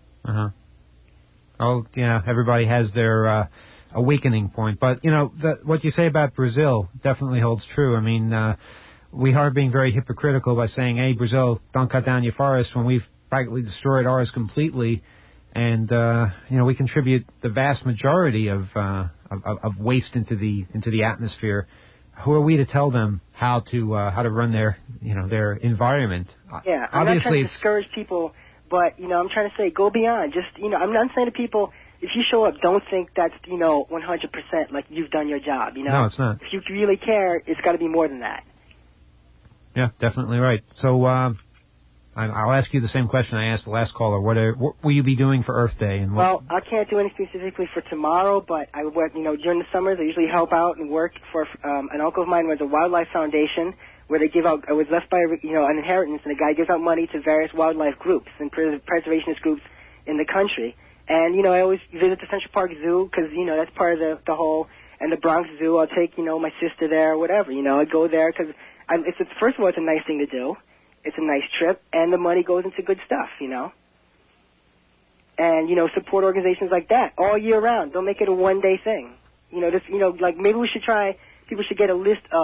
Oh, yeah, everybody has their awakening point. But, you know, what you say about Brazil definitely holds true. I mean, we are being very hypocritical by saying, hey, Brazil, don't cut down your forest when we've practically destroyed ours completely. And, you know, we contribute the vast majority of waste into the atmosphere. Who are we to tell them how to run their environment? Yeah, I'm not trying to discourage people, but, you know, I'm trying to say go beyond. Just, you know, I'm not saying to people, if you show up, don't think that's, you know, 100% like you've done your job, you know? No, it's not. If you really care, it's got to be more than that. Yeah, definitely right. So I'll ask you the same question I asked the last caller. What will you be doing for Earth Day? And well, I can't do anything specifically for tomorrow, but I work, you know, during the summers I usually help out and work for an uncle of mine who has a wildlife foundation where they give out, I was left by, you know, an inheritance, and the guy gives out money to various wildlife groups and preservationist groups in the country. And, you know, I always visit the Central Park Zoo because, you know, that's part of the whole, and the Bronx Zoo. I'll take, you know, my sister there or whatever, you know. I go there because, first of all, it's a nice thing to do. It's a nice trip, and the money goes into good stuff, you know. And, you know, support organizations like that all year round. Don't make it a one-day thing. You know, just, you know, like maybe we should try, people should get a list of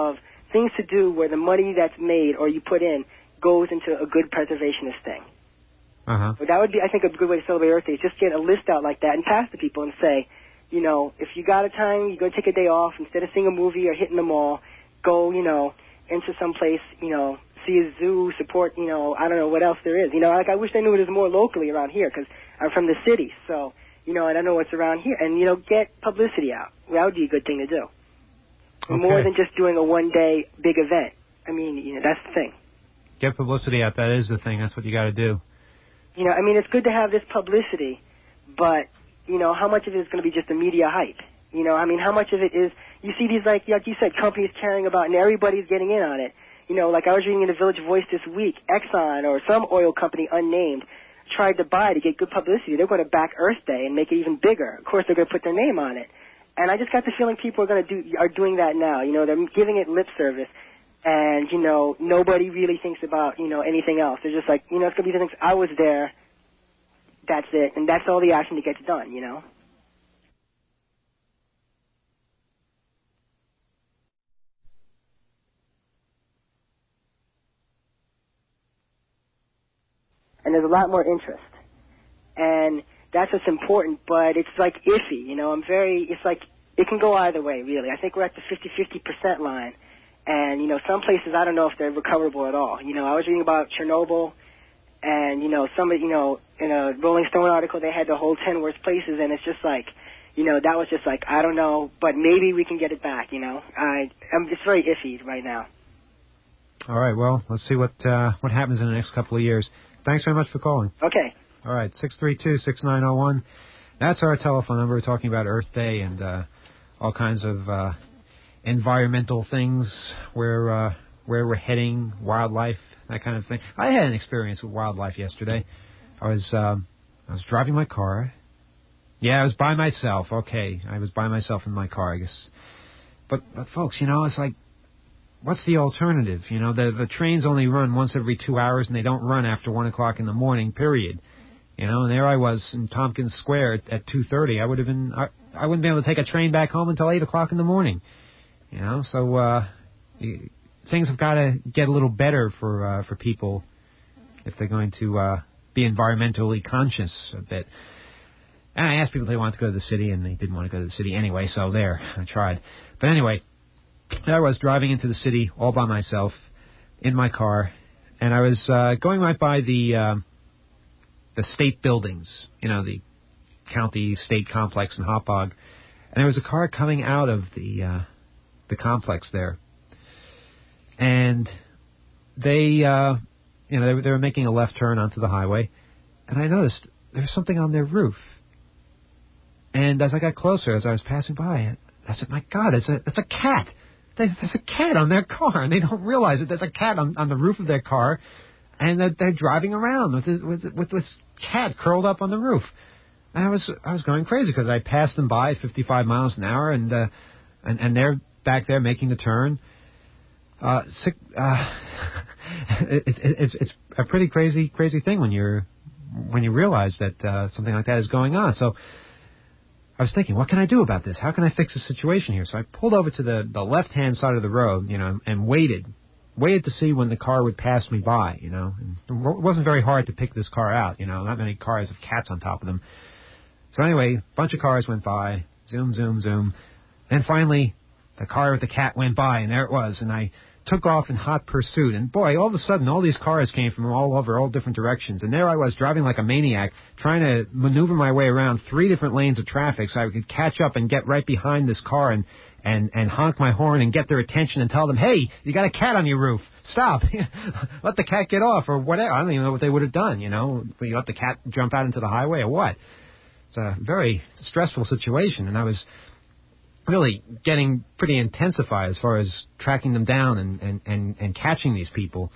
things to do where the money that's made or you put in goes into a good preservationist thing. Uh-huh. But that would be, I think, a good way to celebrate Earth Day, is just get a list out like that and pass to people and say, you know, if you got a time, you're going to take a day off, instead of seeing a movie or hitting the mall, go, you know, into some place, you know, see a zoo, support, you know, I don't know what else there is. You know, like I wish I knew it was more locally around here because I'm from the city. So, you know, and I know what's around here. And, you know, get publicity out. That would be a good thing to do. Okay. More than just doing a one-day big event. I mean, you know, that's the thing. Get publicity out. That is the thing. That's what you got to do. You know, I mean, it's good to have this publicity, but, you know, how much of it is going to be just the media hype? You know, I mean, how much of it is, you see these, like you said, companies caring about, and everybody's getting in on it. You know, like I was reading in the Village Voice this week, Exxon or some oil company unnamed tried to buy to get good publicity. They're going to back Earth Day and make it even bigger. Of course, they're going to put their name on it. And I just got the feeling people are doing that now. You know, they're giving it lip service. And, you know, nobody really thinks about, you know, anything else. They're just like, you know, it's going to be the things, I was there, that's it, and that's all the action that gets done, you know? And there's a lot more interest. And that's what's important, but it's like iffy, you know, it's like, it can go either way, really. I think we're at the 50% line. And, you know, some places, I don't know if they're recoverable at all. You know, I was reading about Chernobyl, and, you know, somebody, you know, in a Rolling Stone article, they had the whole 10 worst places, and it's just like, you know, that was just like, I don't know, but maybe we can get it back, you know. I'm just very iffy right now. All right, well, let's see what happens in the next couple of years. Thanks very much for calling. Okay. All right, 632-6901. That's our telephone number. We're talking about Earth Day and all kinds of environmental things, where we're heading, wildlife, that kind of thing. I had an experience with wildlife yesterday. I was driving my car. Yeah, I was by myself. Okay, I was by myself in my car, I guess. But folks, you know, it's like, what's the alternative? You know, the trains only run once every 2 hours, and they don't run after 1 o'clock in the morning, period. You know, and there I was in Tompkins Square at 2:30. I wouldn't be able to take a train back home until 8 o'clock in the morning. You know, so things have got to get a little better for people if they're going to be environmentally conscious a bit. And I asked people if they wanted to go to the city, and they didn't want to go to the city anyway, so there, I tried. But anyway, there I was driving into the city all by myself in my car, and I was going right by the state buildings, you know, the county state complex in Hauppauge, and there was a car coming out of the complex there, and they, you know, they were making a left turn onto the highway, and I noticed there was something on their roof. And as I got closer, as I was passing by, I said, "My God, it's a cat! There's a cat on their car, and they don't realize it. There's a cat on the roof of their car, and they're driving around with this cat curled up on the roof." And I was going crazy because I passed them by at 55 miles an hour, and they're back there making the turn. It's a pretty crazy thing when you realize that something like that is going on. So I was thinking, what can I do about this? How can I fix the situation here? So I pulled over to the left-hand side of the road, you know, and waited to see when the car would pass me by, you know. And it wasn't very hard to pick this car out, you know. Not many cars have cats on top of them. So anyway, a bunch of cars went by, zoom, zoom, zoom. Then finally, the car with the cat went by, and there it was. And I took off in hot pursuit. And boy, all of a sudden, all these cars came from all over, all different directions. And there I was driving like a maniac, trying to maneuver my way around 3 different lanes of traffic so I could catch up and get right behind this car and honk my horn and get their attention and tell them, "Hey, you got a cat on your roof. Stop. Let the cat get off," or whatever. I don't even know what they would have done, you know. You let the cat jump out into the highway or what? It's a very stressful situation, and I was really getting pretty intensified as far as tracking them down and catching these people.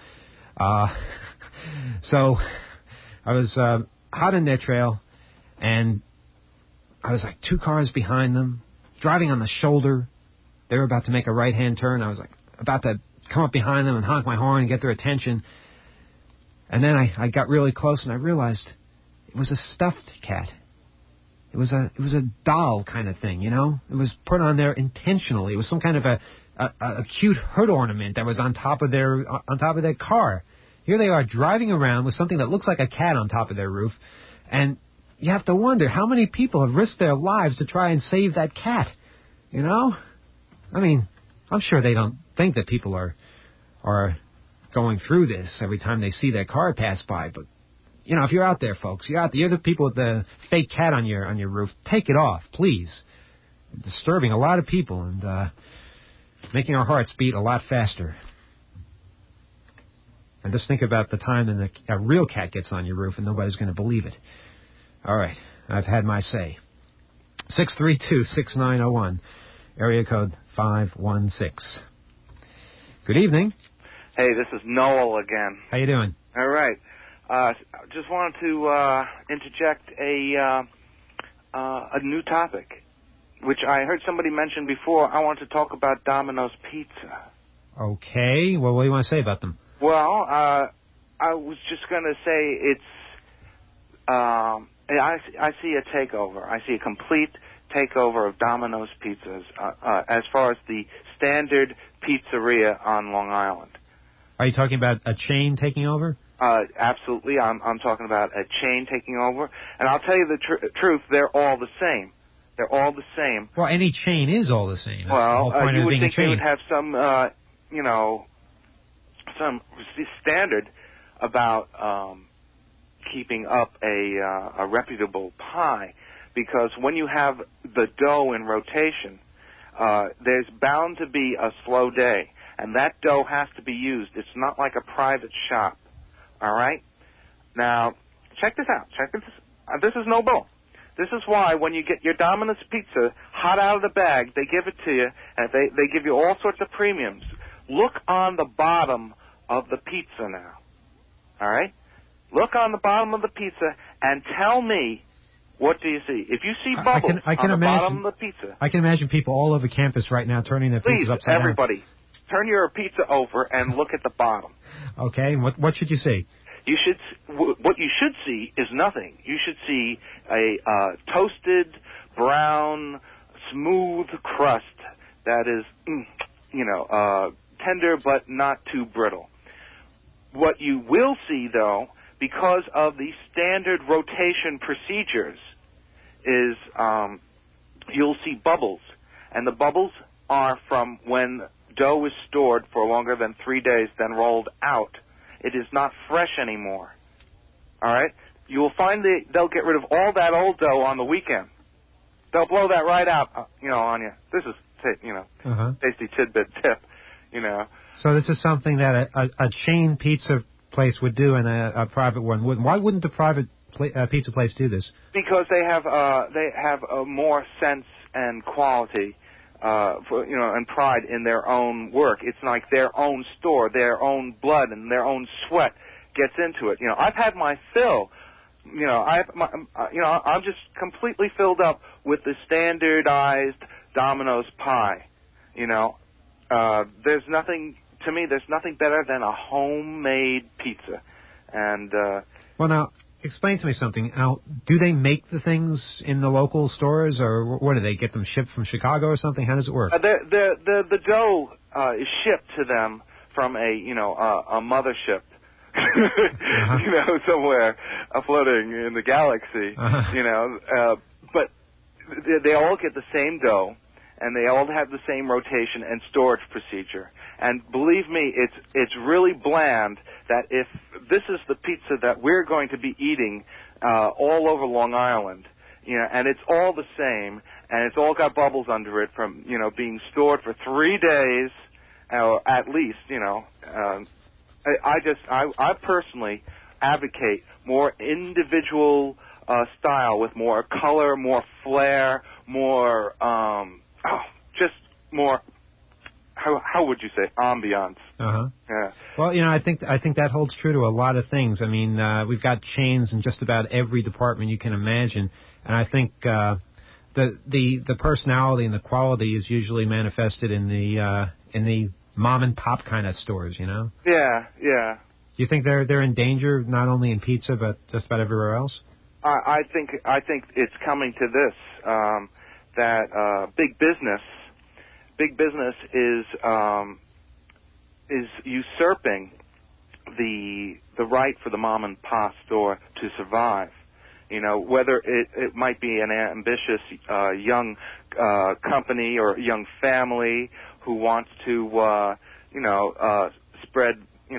So I was hot in their trail, and I was like 2 cars behind them, driving on the shoulder. They were about to make a right-hand turn. I was like about to come up behind them and honk my horn and get their attention. And then I got really close, and I realized it was a stuffed cat. It was a doll kind of thing, you know. It was put on there intentionally. It was some kind of a a cute hood ornament that was on top of their car. Here they are driving around with something that looks like a cat on top of their roof, and you have to wonder how many people have risked their lives to try and save that cat. You know? I mean, I'm sure they don't think that people are going through this every time they see their car pass by, but you know, if you're out there, folks, you're the people with the fake cat on your roof, take it off, please. Disturbing a lot of people and making our hearts beat a lot faster. And just think about the time when a real cat gets on your roof and nobody's going to believe it. All right, I've had my say. 632-6901, area code 516. Good evening. Hey, this is Noel again. How you doing? All right. Just wanted to interject a new topic, which I heard somebody mention before. I want to talk about Domino's Pizza. Okay. Well, what do you want to say about them? Well, I was just going to say I see a takeover. I see a complete takeover of Domino's Pizzas as far as the standard pizzeria on Long Island. Are you talking about a chain taking over? Absolutely. I'm talking about a chain taking over. And I'll tell you the truth, they're all the same. They're all the same. Well, any chain is all the same. That's the well, whole point you of would being think a chain. they would have some standard about keeping up a reputable pie, because when you have the dough in rotation, there's bound to be a slow day. And that dough has to be used. It's not like a private shop. All right? Now, check this out. This is no bull. This is why when you get your Domino's Pizza hot out of the bag, they give it to you, and they give you all sorts of premiums. Look on the bottom of the pizza now. All right? Look on the bottom of the pizza and tell me, what do you see? If you see bubbles on the bottom of the pizza. I can imagine people all over campus right now turning their pizzas upside down. Everybody. Turn your pizza over and look at the bottom. Okay, and what should you see? What you should see is nothing. You should see a toasted, brown, smooth crust that is, tender but not too brittle. What you will see, though, because of the standard rotation procedures, is you'll see bubbles, and the bubbles are from when dough is stored for longer than 3 days, then rolled out. It is not fresh anymore. All right? You will find they'll get rid of all that old dough on the weekend. They'll blow that right out, on you. This is, tasty tidbit tip, So this is something that a chain pizza place would do and a private one wouldn't. Why wouldn't a private pizza place do this? Because they have a more sense and quality. And pride in their own work. It's like their own store, their own blood and their own sweat gets into it. I've had my fill. I'm just completely filled up with the standardized Domino's pie. There's nothing better than a homemade pizza. And well, now explain to me something. Now, do they make the things in the local stores, or what do they get them shipped from Chicago or something? How does it work? The dough is shipped to them from a mothership, somewhere floating in the galaxy, but they all get the same dough, and they all have the same rotation and storage procedure. And believe me, it's really bland. That if this is the pizza that we're going to be eating all over Long Island, and it's all the same, and it's all got bubbles under it from being stored for 3 days, or at least, I personally advocate more individual style with more color, more flair, more just more. How would you say ambiance? Yeah. Well, I think that holds true to a lot of things. I mean, we've got chains in just about every department you can imagine, and I think the personality and the quality is usually manifested in the mom and pop kind of stores. Yeah. Do you think they're in danger not only in pizza but just about everywhere else? I think it's coming to this that big big business is usurping the right for the mom and pop store to survive. Whether it might be an ambitious young company or young family who wants to spread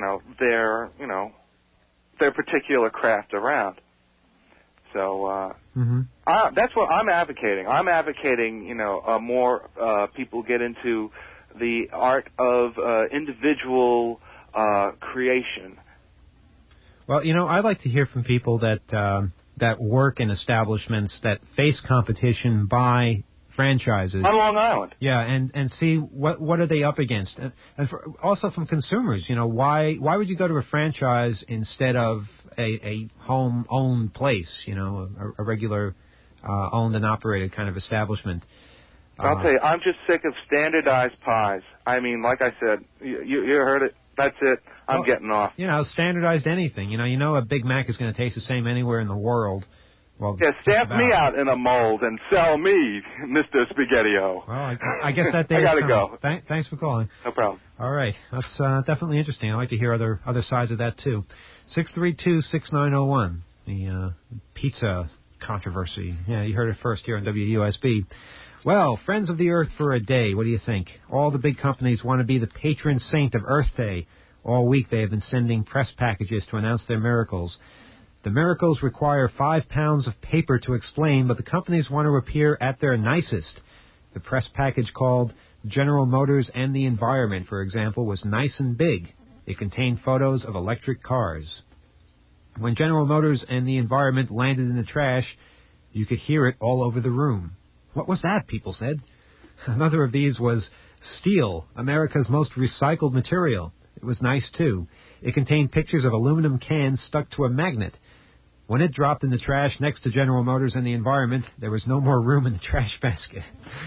their particular craft around. So that's what I'm advocating. I'm advocating more people get into the art of individual creation. Well, I'd like to hear from people that work in establishments that face competition by franchises on Long Island. Yeah, and see what are they up against, and also from consumers. Why would you go to a franchise instead of a home-owned place? A regular owned and operated kind of establishment. I'll tell you, I'm just sick of standardized pies. I mean, like I said, you heard it. That's it. I'm getting off. Standardized anything. A Big Mac is going to taste the same anywhere in the world. Well, yeah, stamp me out in a mold and sell me, Mr. Spaghetti-O. Well, I guess that day I gotta is go. Thanks for calling. No problem. All right, that's definitely interesting. I'd like to hear other sides of that too. 632-6901, the pizza controversy. Yeah, you heard it first here on WUSB. Well, Friends of the Earth for a day. What do you think? All the big companies want to be the patron saint of Earth Day. All week they have been sending press packages to announce their miracles. The miracles require 5 pounds of paper to explain, but the companies want to appear at their nicest. The press package called General Motors and the Environment, for example, was nice and big. It contained photos of electric cars. When General Motors and the Environment landed in the trash, you could hear it all over the room. What was that, people said. Another of these was steel, America's most recycled material. It was nice, too. It contained pictures of aluminum cans stuck to a magnet. When it dropped in the trash next to General Motors and the Environment, there was no more room in the trash basket.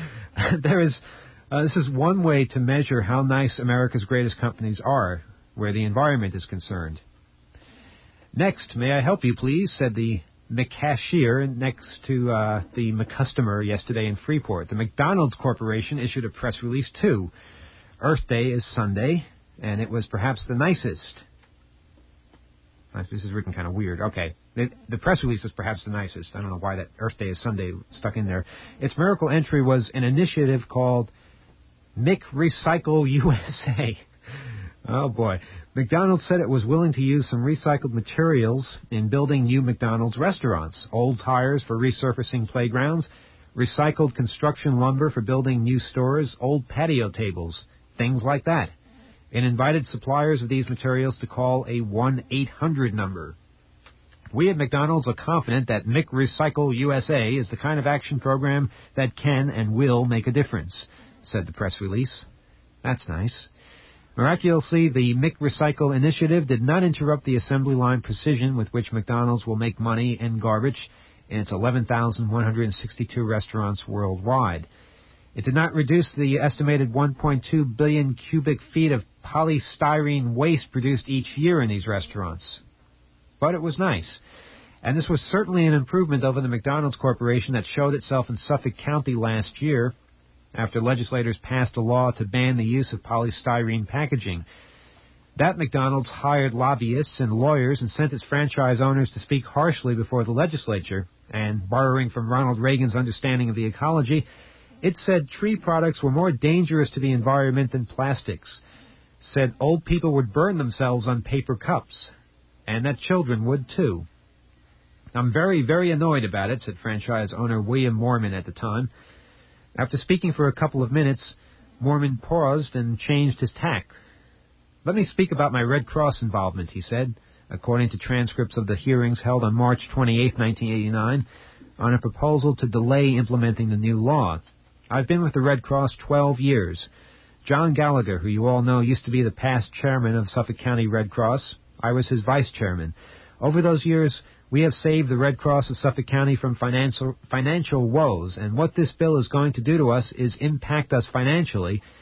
This is one way to measure how nice America's greatest companies are, where the environment is concerned. Next, may I help you, please, said the McCashier next to the McCustomer yesterday in Freeport. The McDonald's Corporation issued a press release, too. Earth Day is Sunday, and it was perhaps the nicest. This is written kind of weird. Okay. The press release was perhaps the nicest. I don't know why that Earth Day is Sunday stuck in there. Its miracle entry was an initiative called McRecycle USA. Oh, boy. McDonald's said it was willing to use some recycled materials in building new McDonald's restaurants. Old tires for resurfacing playgrounds, recycled construction lumber for building new stores, old patio tables, things like that. It invited suppliers of these materials to call a 1-800 number. We at McDonald's are confident that McRecycle USA is the kind of action program that can and will make a difference, said the press release. That's nice. Miraculously, the McRecycle initiative did not interrupt the assembly line precision with which McDonald's will make money in garbage in its 11,162 restaurants worldwide. It did not reduce the estimated 1.2 billion cubic feet of polystyrene waste produced each year in these restaurants. But it was nice. And this was certainly an improvement over the McDonald's Corporation that showed itself in Suffolk County last year after legislators passed a law to ban the use of polystyrene packaging. That McDonald's hired lobbyists and lawyers and sent its franchise owners to speak harshly before the legislature. And borrowing from Ronald Reagan's understanding of the ecology, it said tree products were more dangerous to the environment than plastics, said old people would burn themselves on paper cups, and that children would too. I'm very, very annoyed about it, said franchise owner William Mormon at the time. After speaking for a couple of minutes, Mormon paused and changed his tack. Let me speak about my Red Cross involvement, he said, according to transcripts of the hearings held on March 28, 1989, on a proposal to delay implementing the new law. I've been with the Red Cross 12 years. John Gallagher, who you all know, used to be the past chairman of Suffolk County Red Cross. I was his vice chairman. Over those years, we have saved the Red Cross of Suffolk County from financial woes, and what this bill is going to do to us is impact us financially,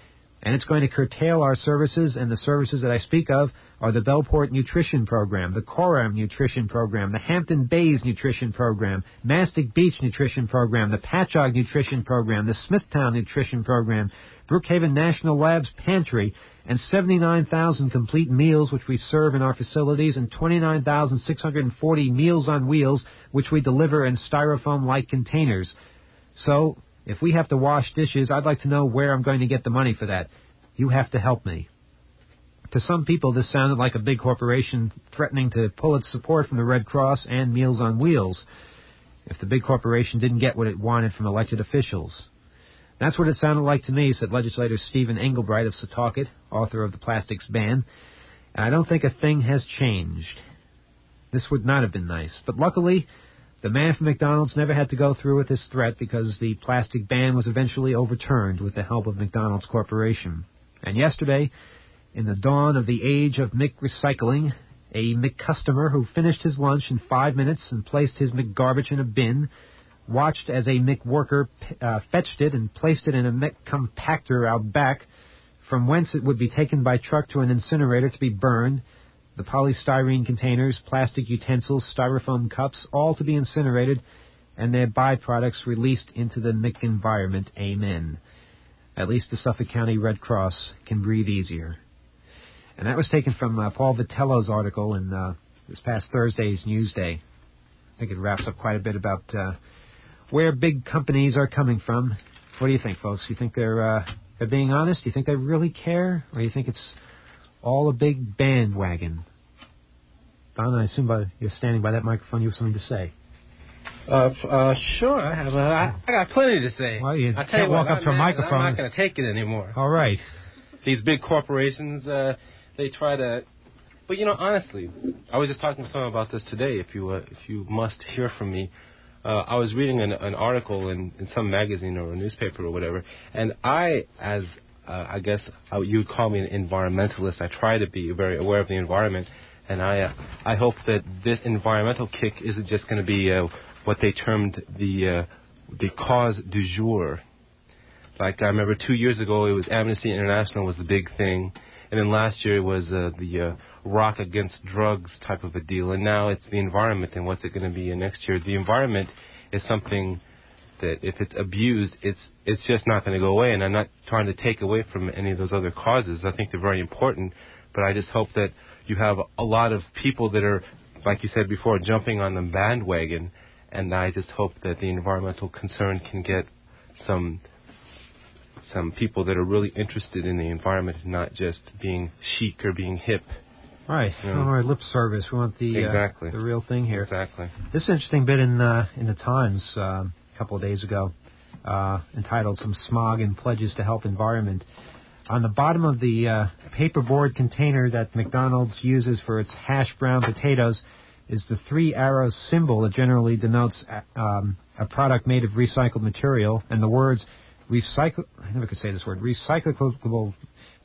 And it's going to curtail our services, and the services that I speak of are the Bellport Nutrition Program, the Coram Nutrition Program, the Hampton Bays Nutrition Program, Mastic Beach Nutrition Program, the Patchogue Nutrition Program, the Smithtown Nutrition Program, Brookhaven National Labs Pantry, and 79,000 complete meals which we serve in our facilities, and 29,640 Meals on Wheels which we deliver in styrofoam-like containers. So, if we have to wash dishes, I'd like to know where I'm going to get the money for that. You have to help me. To some people, this sounded like a big corporation threatening to pull its support from the Red Cross and Meals on Wheels if the big corporation didn't get what it wanted from elected officials. That's what it sounded like to me, said legislator Stephen Engelbright of Setauket, author of the Plastics Ban. And I don't think a thing has changed. This would not have been nice. But luckily, the man from McDonald's never had to go through with this threat because the plastic ban was eventually overturned with the help of McDonald's Corporation. And yesterday, in the dawn of the age of McRecycling, a McCustomer who finished his lunch in 5 minutes and placed his McGarbage in a bin watched as a McWorker fetched it and placed it in a McCompactor out back, from whence it would be taken by truck to an incinerator to be burned, the polystyrene containers, plastic utensils, styrofoam cups, all to be incinerated, and their byproducts released into the McEnvironment. Amen. At least the Suffolk County Red Cross can breathe easier. And that was taken from Paul Vitello's article in this past Thursday's Newsday. I think it wraps up quite a bit about where big companies are coming from. What do you think, folks? You think they're being honest? Do you think they really care? Or do you think it's all a big bandwagon? Don, I assume you're standing by that microphone. You have something to say. Sure. I have. I got plenty to say. Well, you I can't walk up to a microphone. I'm not going to take it anymore. All right. These big corporations, they try to. But honestly, I was just talking to someone about this today. If you must hear from me, I was reading an article in some magazine or a newspaper or whatever, and I guess you would call me an environmentalist. I try to be very aware of the environment, and I hope that this environmental kick isn't just going to be what they termed the cause du jour. Like I remember 2 years ago, it was Amnesty International was the big thing, and then last year it was the rock against drugs type of a deal, and now it's the environment, and what's it going to be next year? The environment is something that if it's abused, it's just not going to go away, and I'm not trying to take away from any of those other causes. I think they're very important, but I just hope that you have a lot of people that are, like you said before, jumping on the bandwagon, and I just hope that the environmental concern can get some people that are really interested in the environment, not just being chic or being hip. Right. All right, lip service. We want the real thing here. Exactly. This interesting bit in the Times a couple of days ago, entitled "Some Smog and Pledges to Help Environment." On the bottom of the paperboard container that McDonald's uses for its hash brown potatoes is the 3 arrows symbol that generally denotes a product made of recycled material, and the words recycle. I never could say this word. Recyclable.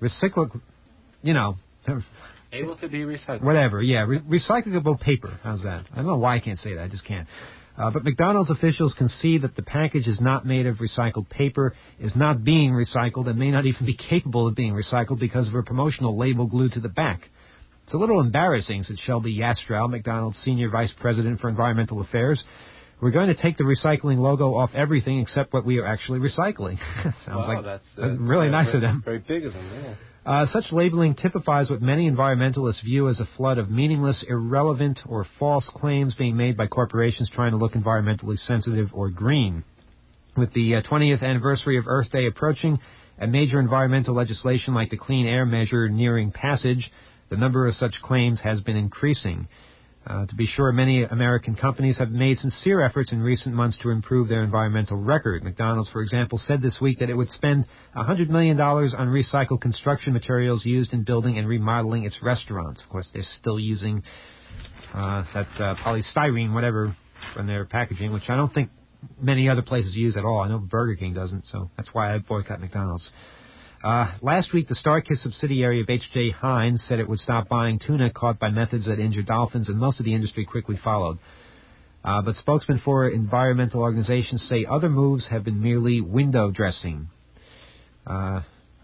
Able to be recycled. Whatever, yeah. Recyclable paper. How's that? I don't know why I can't say that. I just can't. But McDonald's officials can see that the package is not made of recycled paper, is not being recycled, and may not even be capable of being recycled because of a promotional label glued to the back. It's a little embarrassing, said Shelby Yastrow, McDonald's Senior Vice President for Environmental Affairs. We're going to take the recycling logo off everything except what we are actually recycling. Sounds like that's really nice of them. Very big of them, yeah. Such labeling typifies what many environmentalists view as a flood of meaningless, irrelevant, or false claims being made by corporations trying to look environmentally sensitive or green. With the 20th anniversary of Earth Day approaching, and major environmental legislation like the Clean Air Measure nearing passage, the number of such claims has been increasing. To be sure, many American companies have made sincere efforts in recent months to improve their environmental record. McDonald's, for example, said this week that it would spend $100 million on recycled construction materials used in building and remodeling its restaurants. Of course, they're still using that polystyrene, whatever, from their packaging, which I don't think many other places use at all. I know Burger King doesn't, so that's why I boycott McDonald's. Last week, the StarKist subsidiary of H.J. Heinz said it would stop buying tuna caught by methods that injure dolphins, and most of the industry quickly followed. But spokesmen for environmental organizations say other moves have been merely window dressing.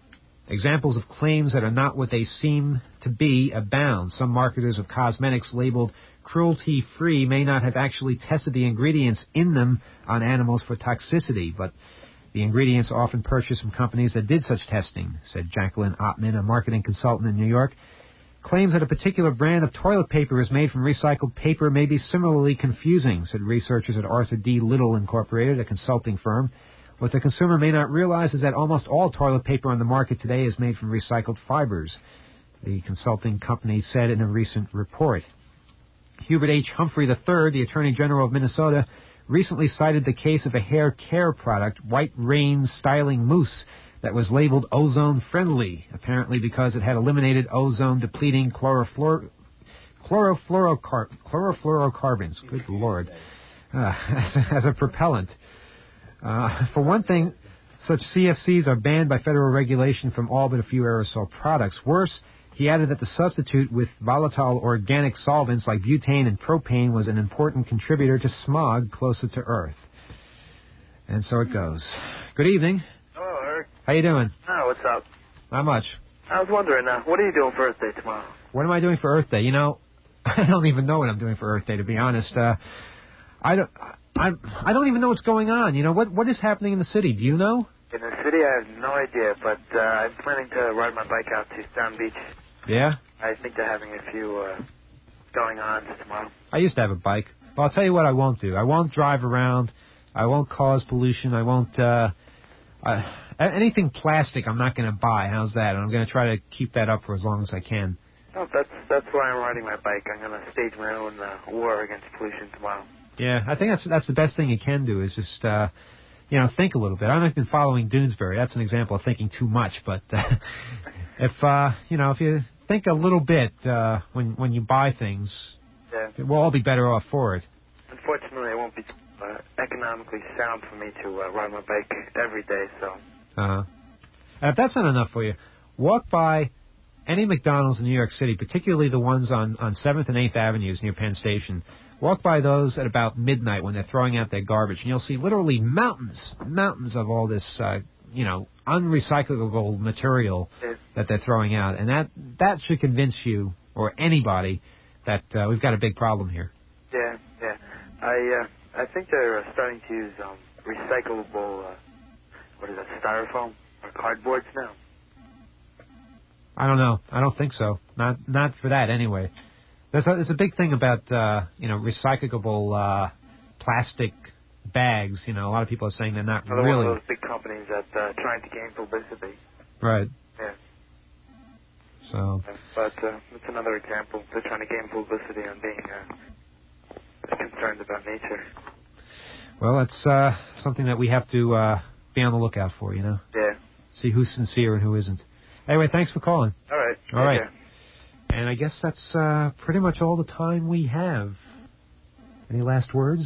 Examples of claims that are not what they seem to be abound. Some marketers of cosmetics labeled cruelty-free may not have actually tested the ingredients in them on animals for toxicity, but the ingredients are often purchased from companies that did such testing, said Jacqueline Ottman, a marketing consultant in New York. Claims that a particular brand of toilet paper is made from recycled paper may be similarly confusing, said researchers at Arthur D. Little Incorporated, a consulting firm. What the consumer may not realize is that almost all toilet paper on the market today is made from recycled fibers, the consulting company said in a recent report. Hubert H. Humphrey III, the Attorney General of Minnesota, recently cited the case of a hair care product, White Rain Styling Mousse, that was labeled ozone-friendly, apparently because it had eliminated ozone-depleting chlorofluorocarbons, good Lord, as a propellant. For one thing, such CFCs are banned by federal regulation from all but a few aerosol products. Worse, he added that the substitute with volatile organic solvents like butane and propane was an important contributor to smog closer to Earth. And so it goes. Good evening. Hello, Eric. How you doing? Oh, what's up? Not much. I was wondering, what are you doing for Earth Day tomorrow? What am I doing for Earth Day? You know, I don't even know what I'm doing for Earth Day, to be honest. I don't even know what's going on. You know, what is happening in the city? Do you know? In the city, I have no idea, but I'm planning to ride my bike out to Sound Beach. Yeah? I think they're having a few going-ons tomorrow. I used to have a bike. Well, I'll tell you what I won't do. I won't drive around. I won't cause pollution. I won't... anything plastic I'm not going to buy. How's that? And I'm going to try to keep that up for as long as I can. Oh, that's why I'm riding my bike. I'm going to stage my own war against pollution tomorrow. Yeah, I think that's the best thing you can do is just, think a little bit. I've been following Doonesbury. That's an example of thinking too much. But if you think a little bit when you buy things, we'll all be better off for it. Unfortunately, it won't be economically sound for me to ride my bike every day, so... And if that's not enough for you, walk by any McDonald's in New York City, particularly the ones on 7th and 8th Avenues near Penn Station. Walk by those at about midnight when they're throwing out their garbage, and you'll see literally mountains of all this, unrecyclable material that they're throwing out. And that should convince you, or anybody, that we've got a big problem here. Yeah. I think they're starting to use recyclable, styrofoam or cardboards now. I don't know. I don't think so. Not for that anyway. There's a big thing about recyclable plastic bags. You know, a lot of people are saying they're not Another really. one of those big companies that trying to gain publicity. Right. Yeah. So. But it's another example. They're trying to gain publicity on being concerned about nature. Well, it's something that we have to be on the lookout for. You know. Yeah. See who's sincere and who isn't. Anyway, thanks for calling. All right. All right. And I guess that's pretty much all the time we have. Any last words?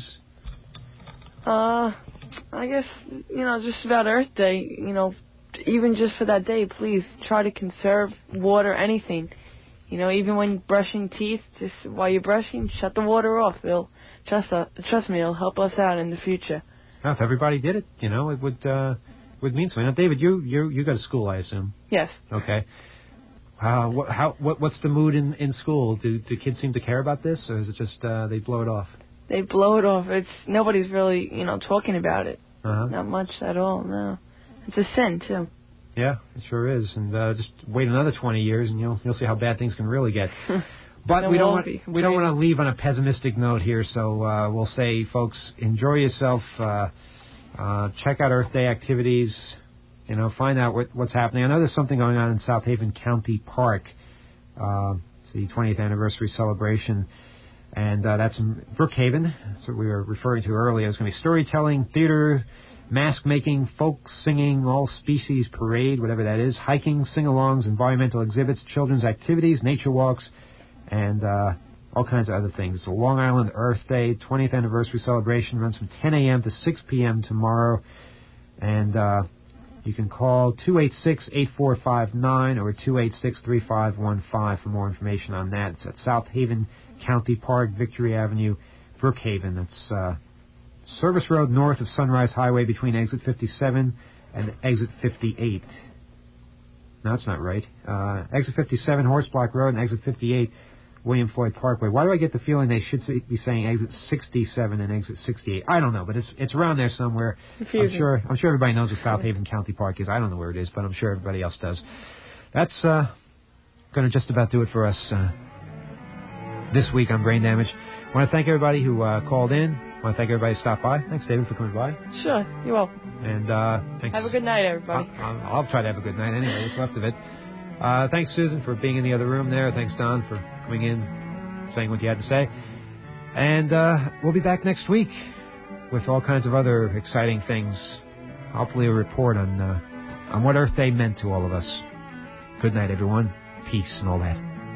I guess, just about Earth Day, even just for that day, please try to conserve water, anything. Even when brushing teeth, just while you're brushing, shut the water off. Trust me, it'll help us out in the future. Now, if everybody did it, it would mean something. Now, David, you go to school, I assume. Yes. Okay. What's the mood in school? Do kids seem to care about this, or is it just they blow it off? They blow it off. Nobody's really talking about it. Not much at all. No, it's a sin too. Yeah, it sure is. And just wait another 20 years, and you'll see how bad things can really get. But No, we don't we want to leave on a pessimistic note here. So we'll say, folks, enjoy yourself. Check out Earth Day activities. Find out what's happening. I know there's something going on in South Haven County Park. It's the 20th anniversary celebration. And that's in Brookhaven. That's what we were referring to earlier. It's going to be storytelling, theater, mask making, folk singing, all species parade, whatever that is, hiking, sing-alongs, environmental exhibits, children's activities, nature walks, and all kinds of other things. It's a Long Island Earth Day 20th anniversary celebration. Runs from 10 a.m. to 6 p.m. tomorrow. And you can call 286-8459 or 286-3515 for more information on that. It's at South Haven County Park, Victory Avenue, Brookhaven. That's Service Road north of Sunrise Highway between exit 57 and exit 58. No, that's not right. Exit 57, Horseblock Road, and exit 58, William Floyd Parkway. Why do I get the feeling they should be saying exit 67 and exit 68? I don't know, but it's around there somewhere. Confusing. I'm sure everybody knows what South Haven County Park is. I don't know where it is, but I'm sure everybody else does. That's going to just about do it for us this week on Brain Damage. I want to thank everybody who called in. I want to thank everybody who stopped by. Thanks, David, for coming by. Sure, you're welcome. And thanks. Have a good night, everybody. I'll try to have a good night anyway. What's left of it. Thanks, Susan, for being in the other room there. Thanks, Don, for coming in, saying what you had to say. And we'll be back next week with all kinds of other exciting things. Hopefully a report on what Earth Day meant to all of us. Good night, everyone. Peace and all that.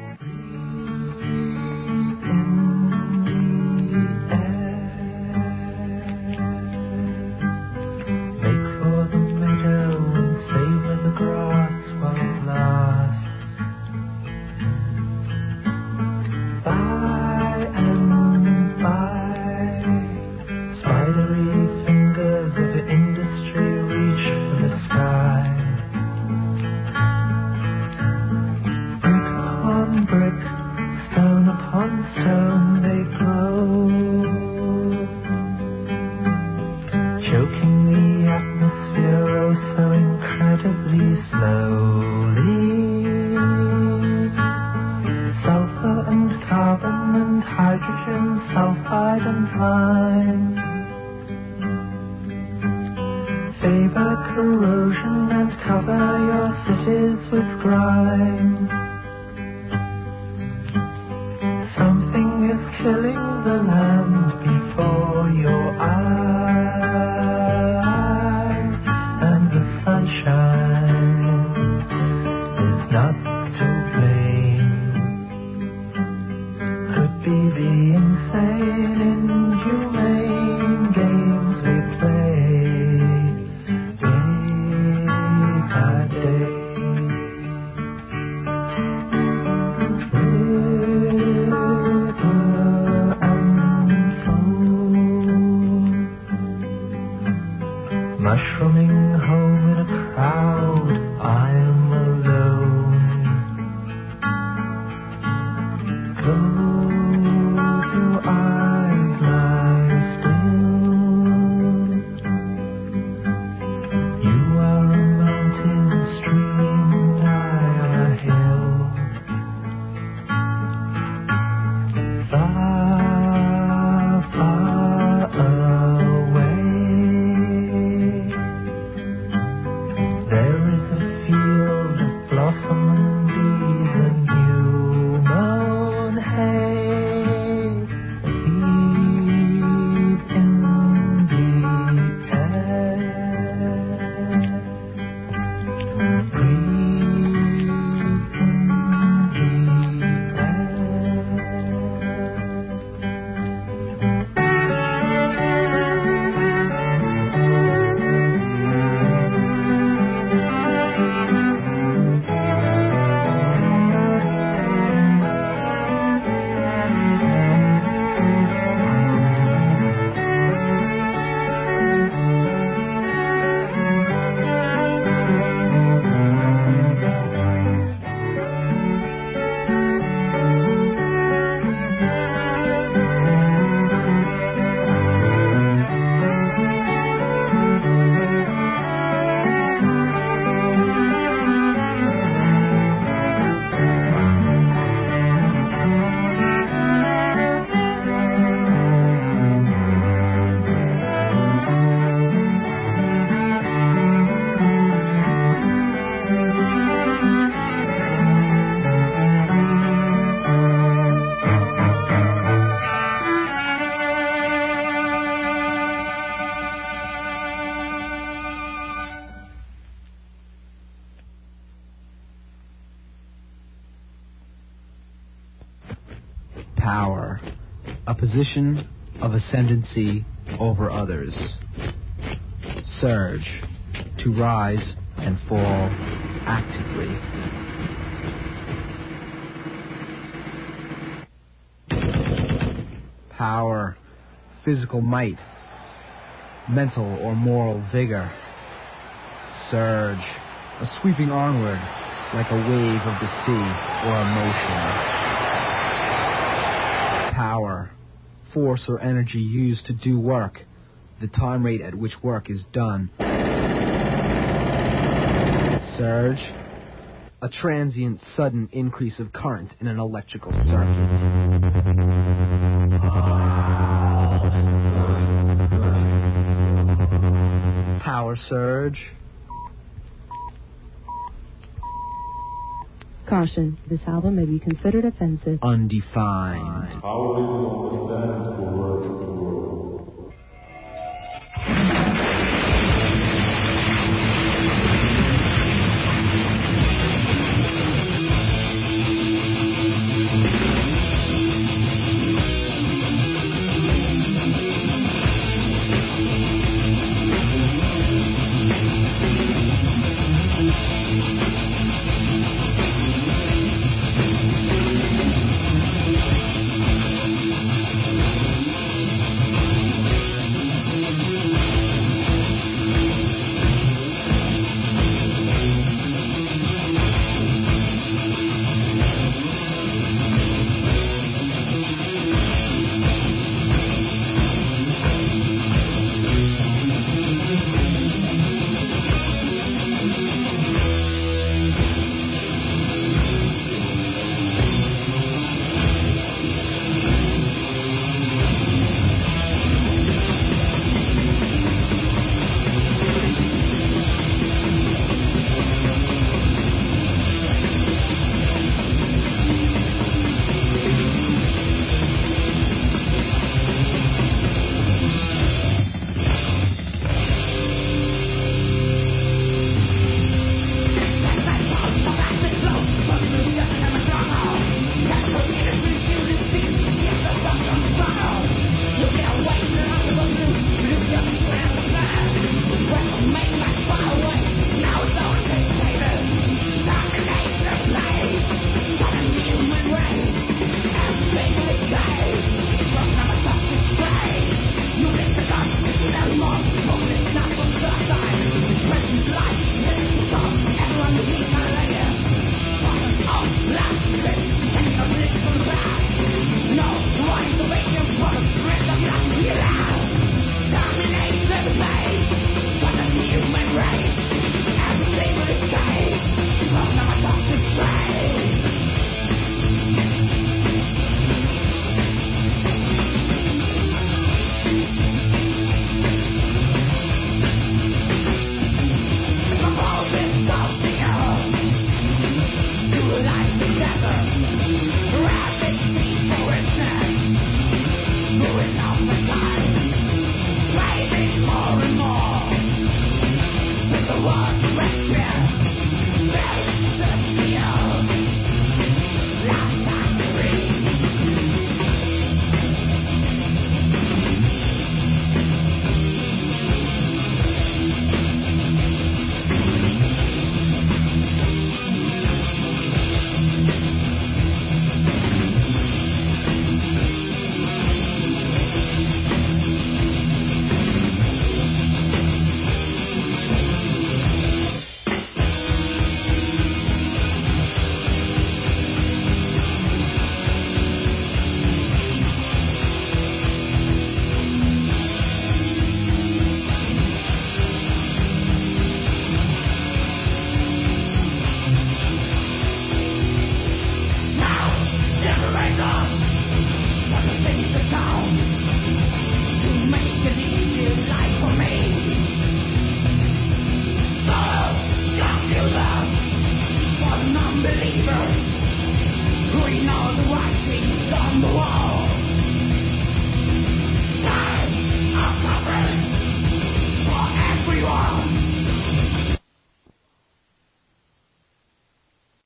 Power, a position of ascendancy over others. Surge, to rise and fall actively. Power, physical might, mental or moral vigor. Surge, a sweeping onward like a wave of the sea or a motion. Power, force or energy used to do work, the time rate at which work is done. Surge, a transient, sudden increase of current in an electrical circuit. Power surge. Caution, this album may be considered offensive. Undefined. How will you understand the words of the world?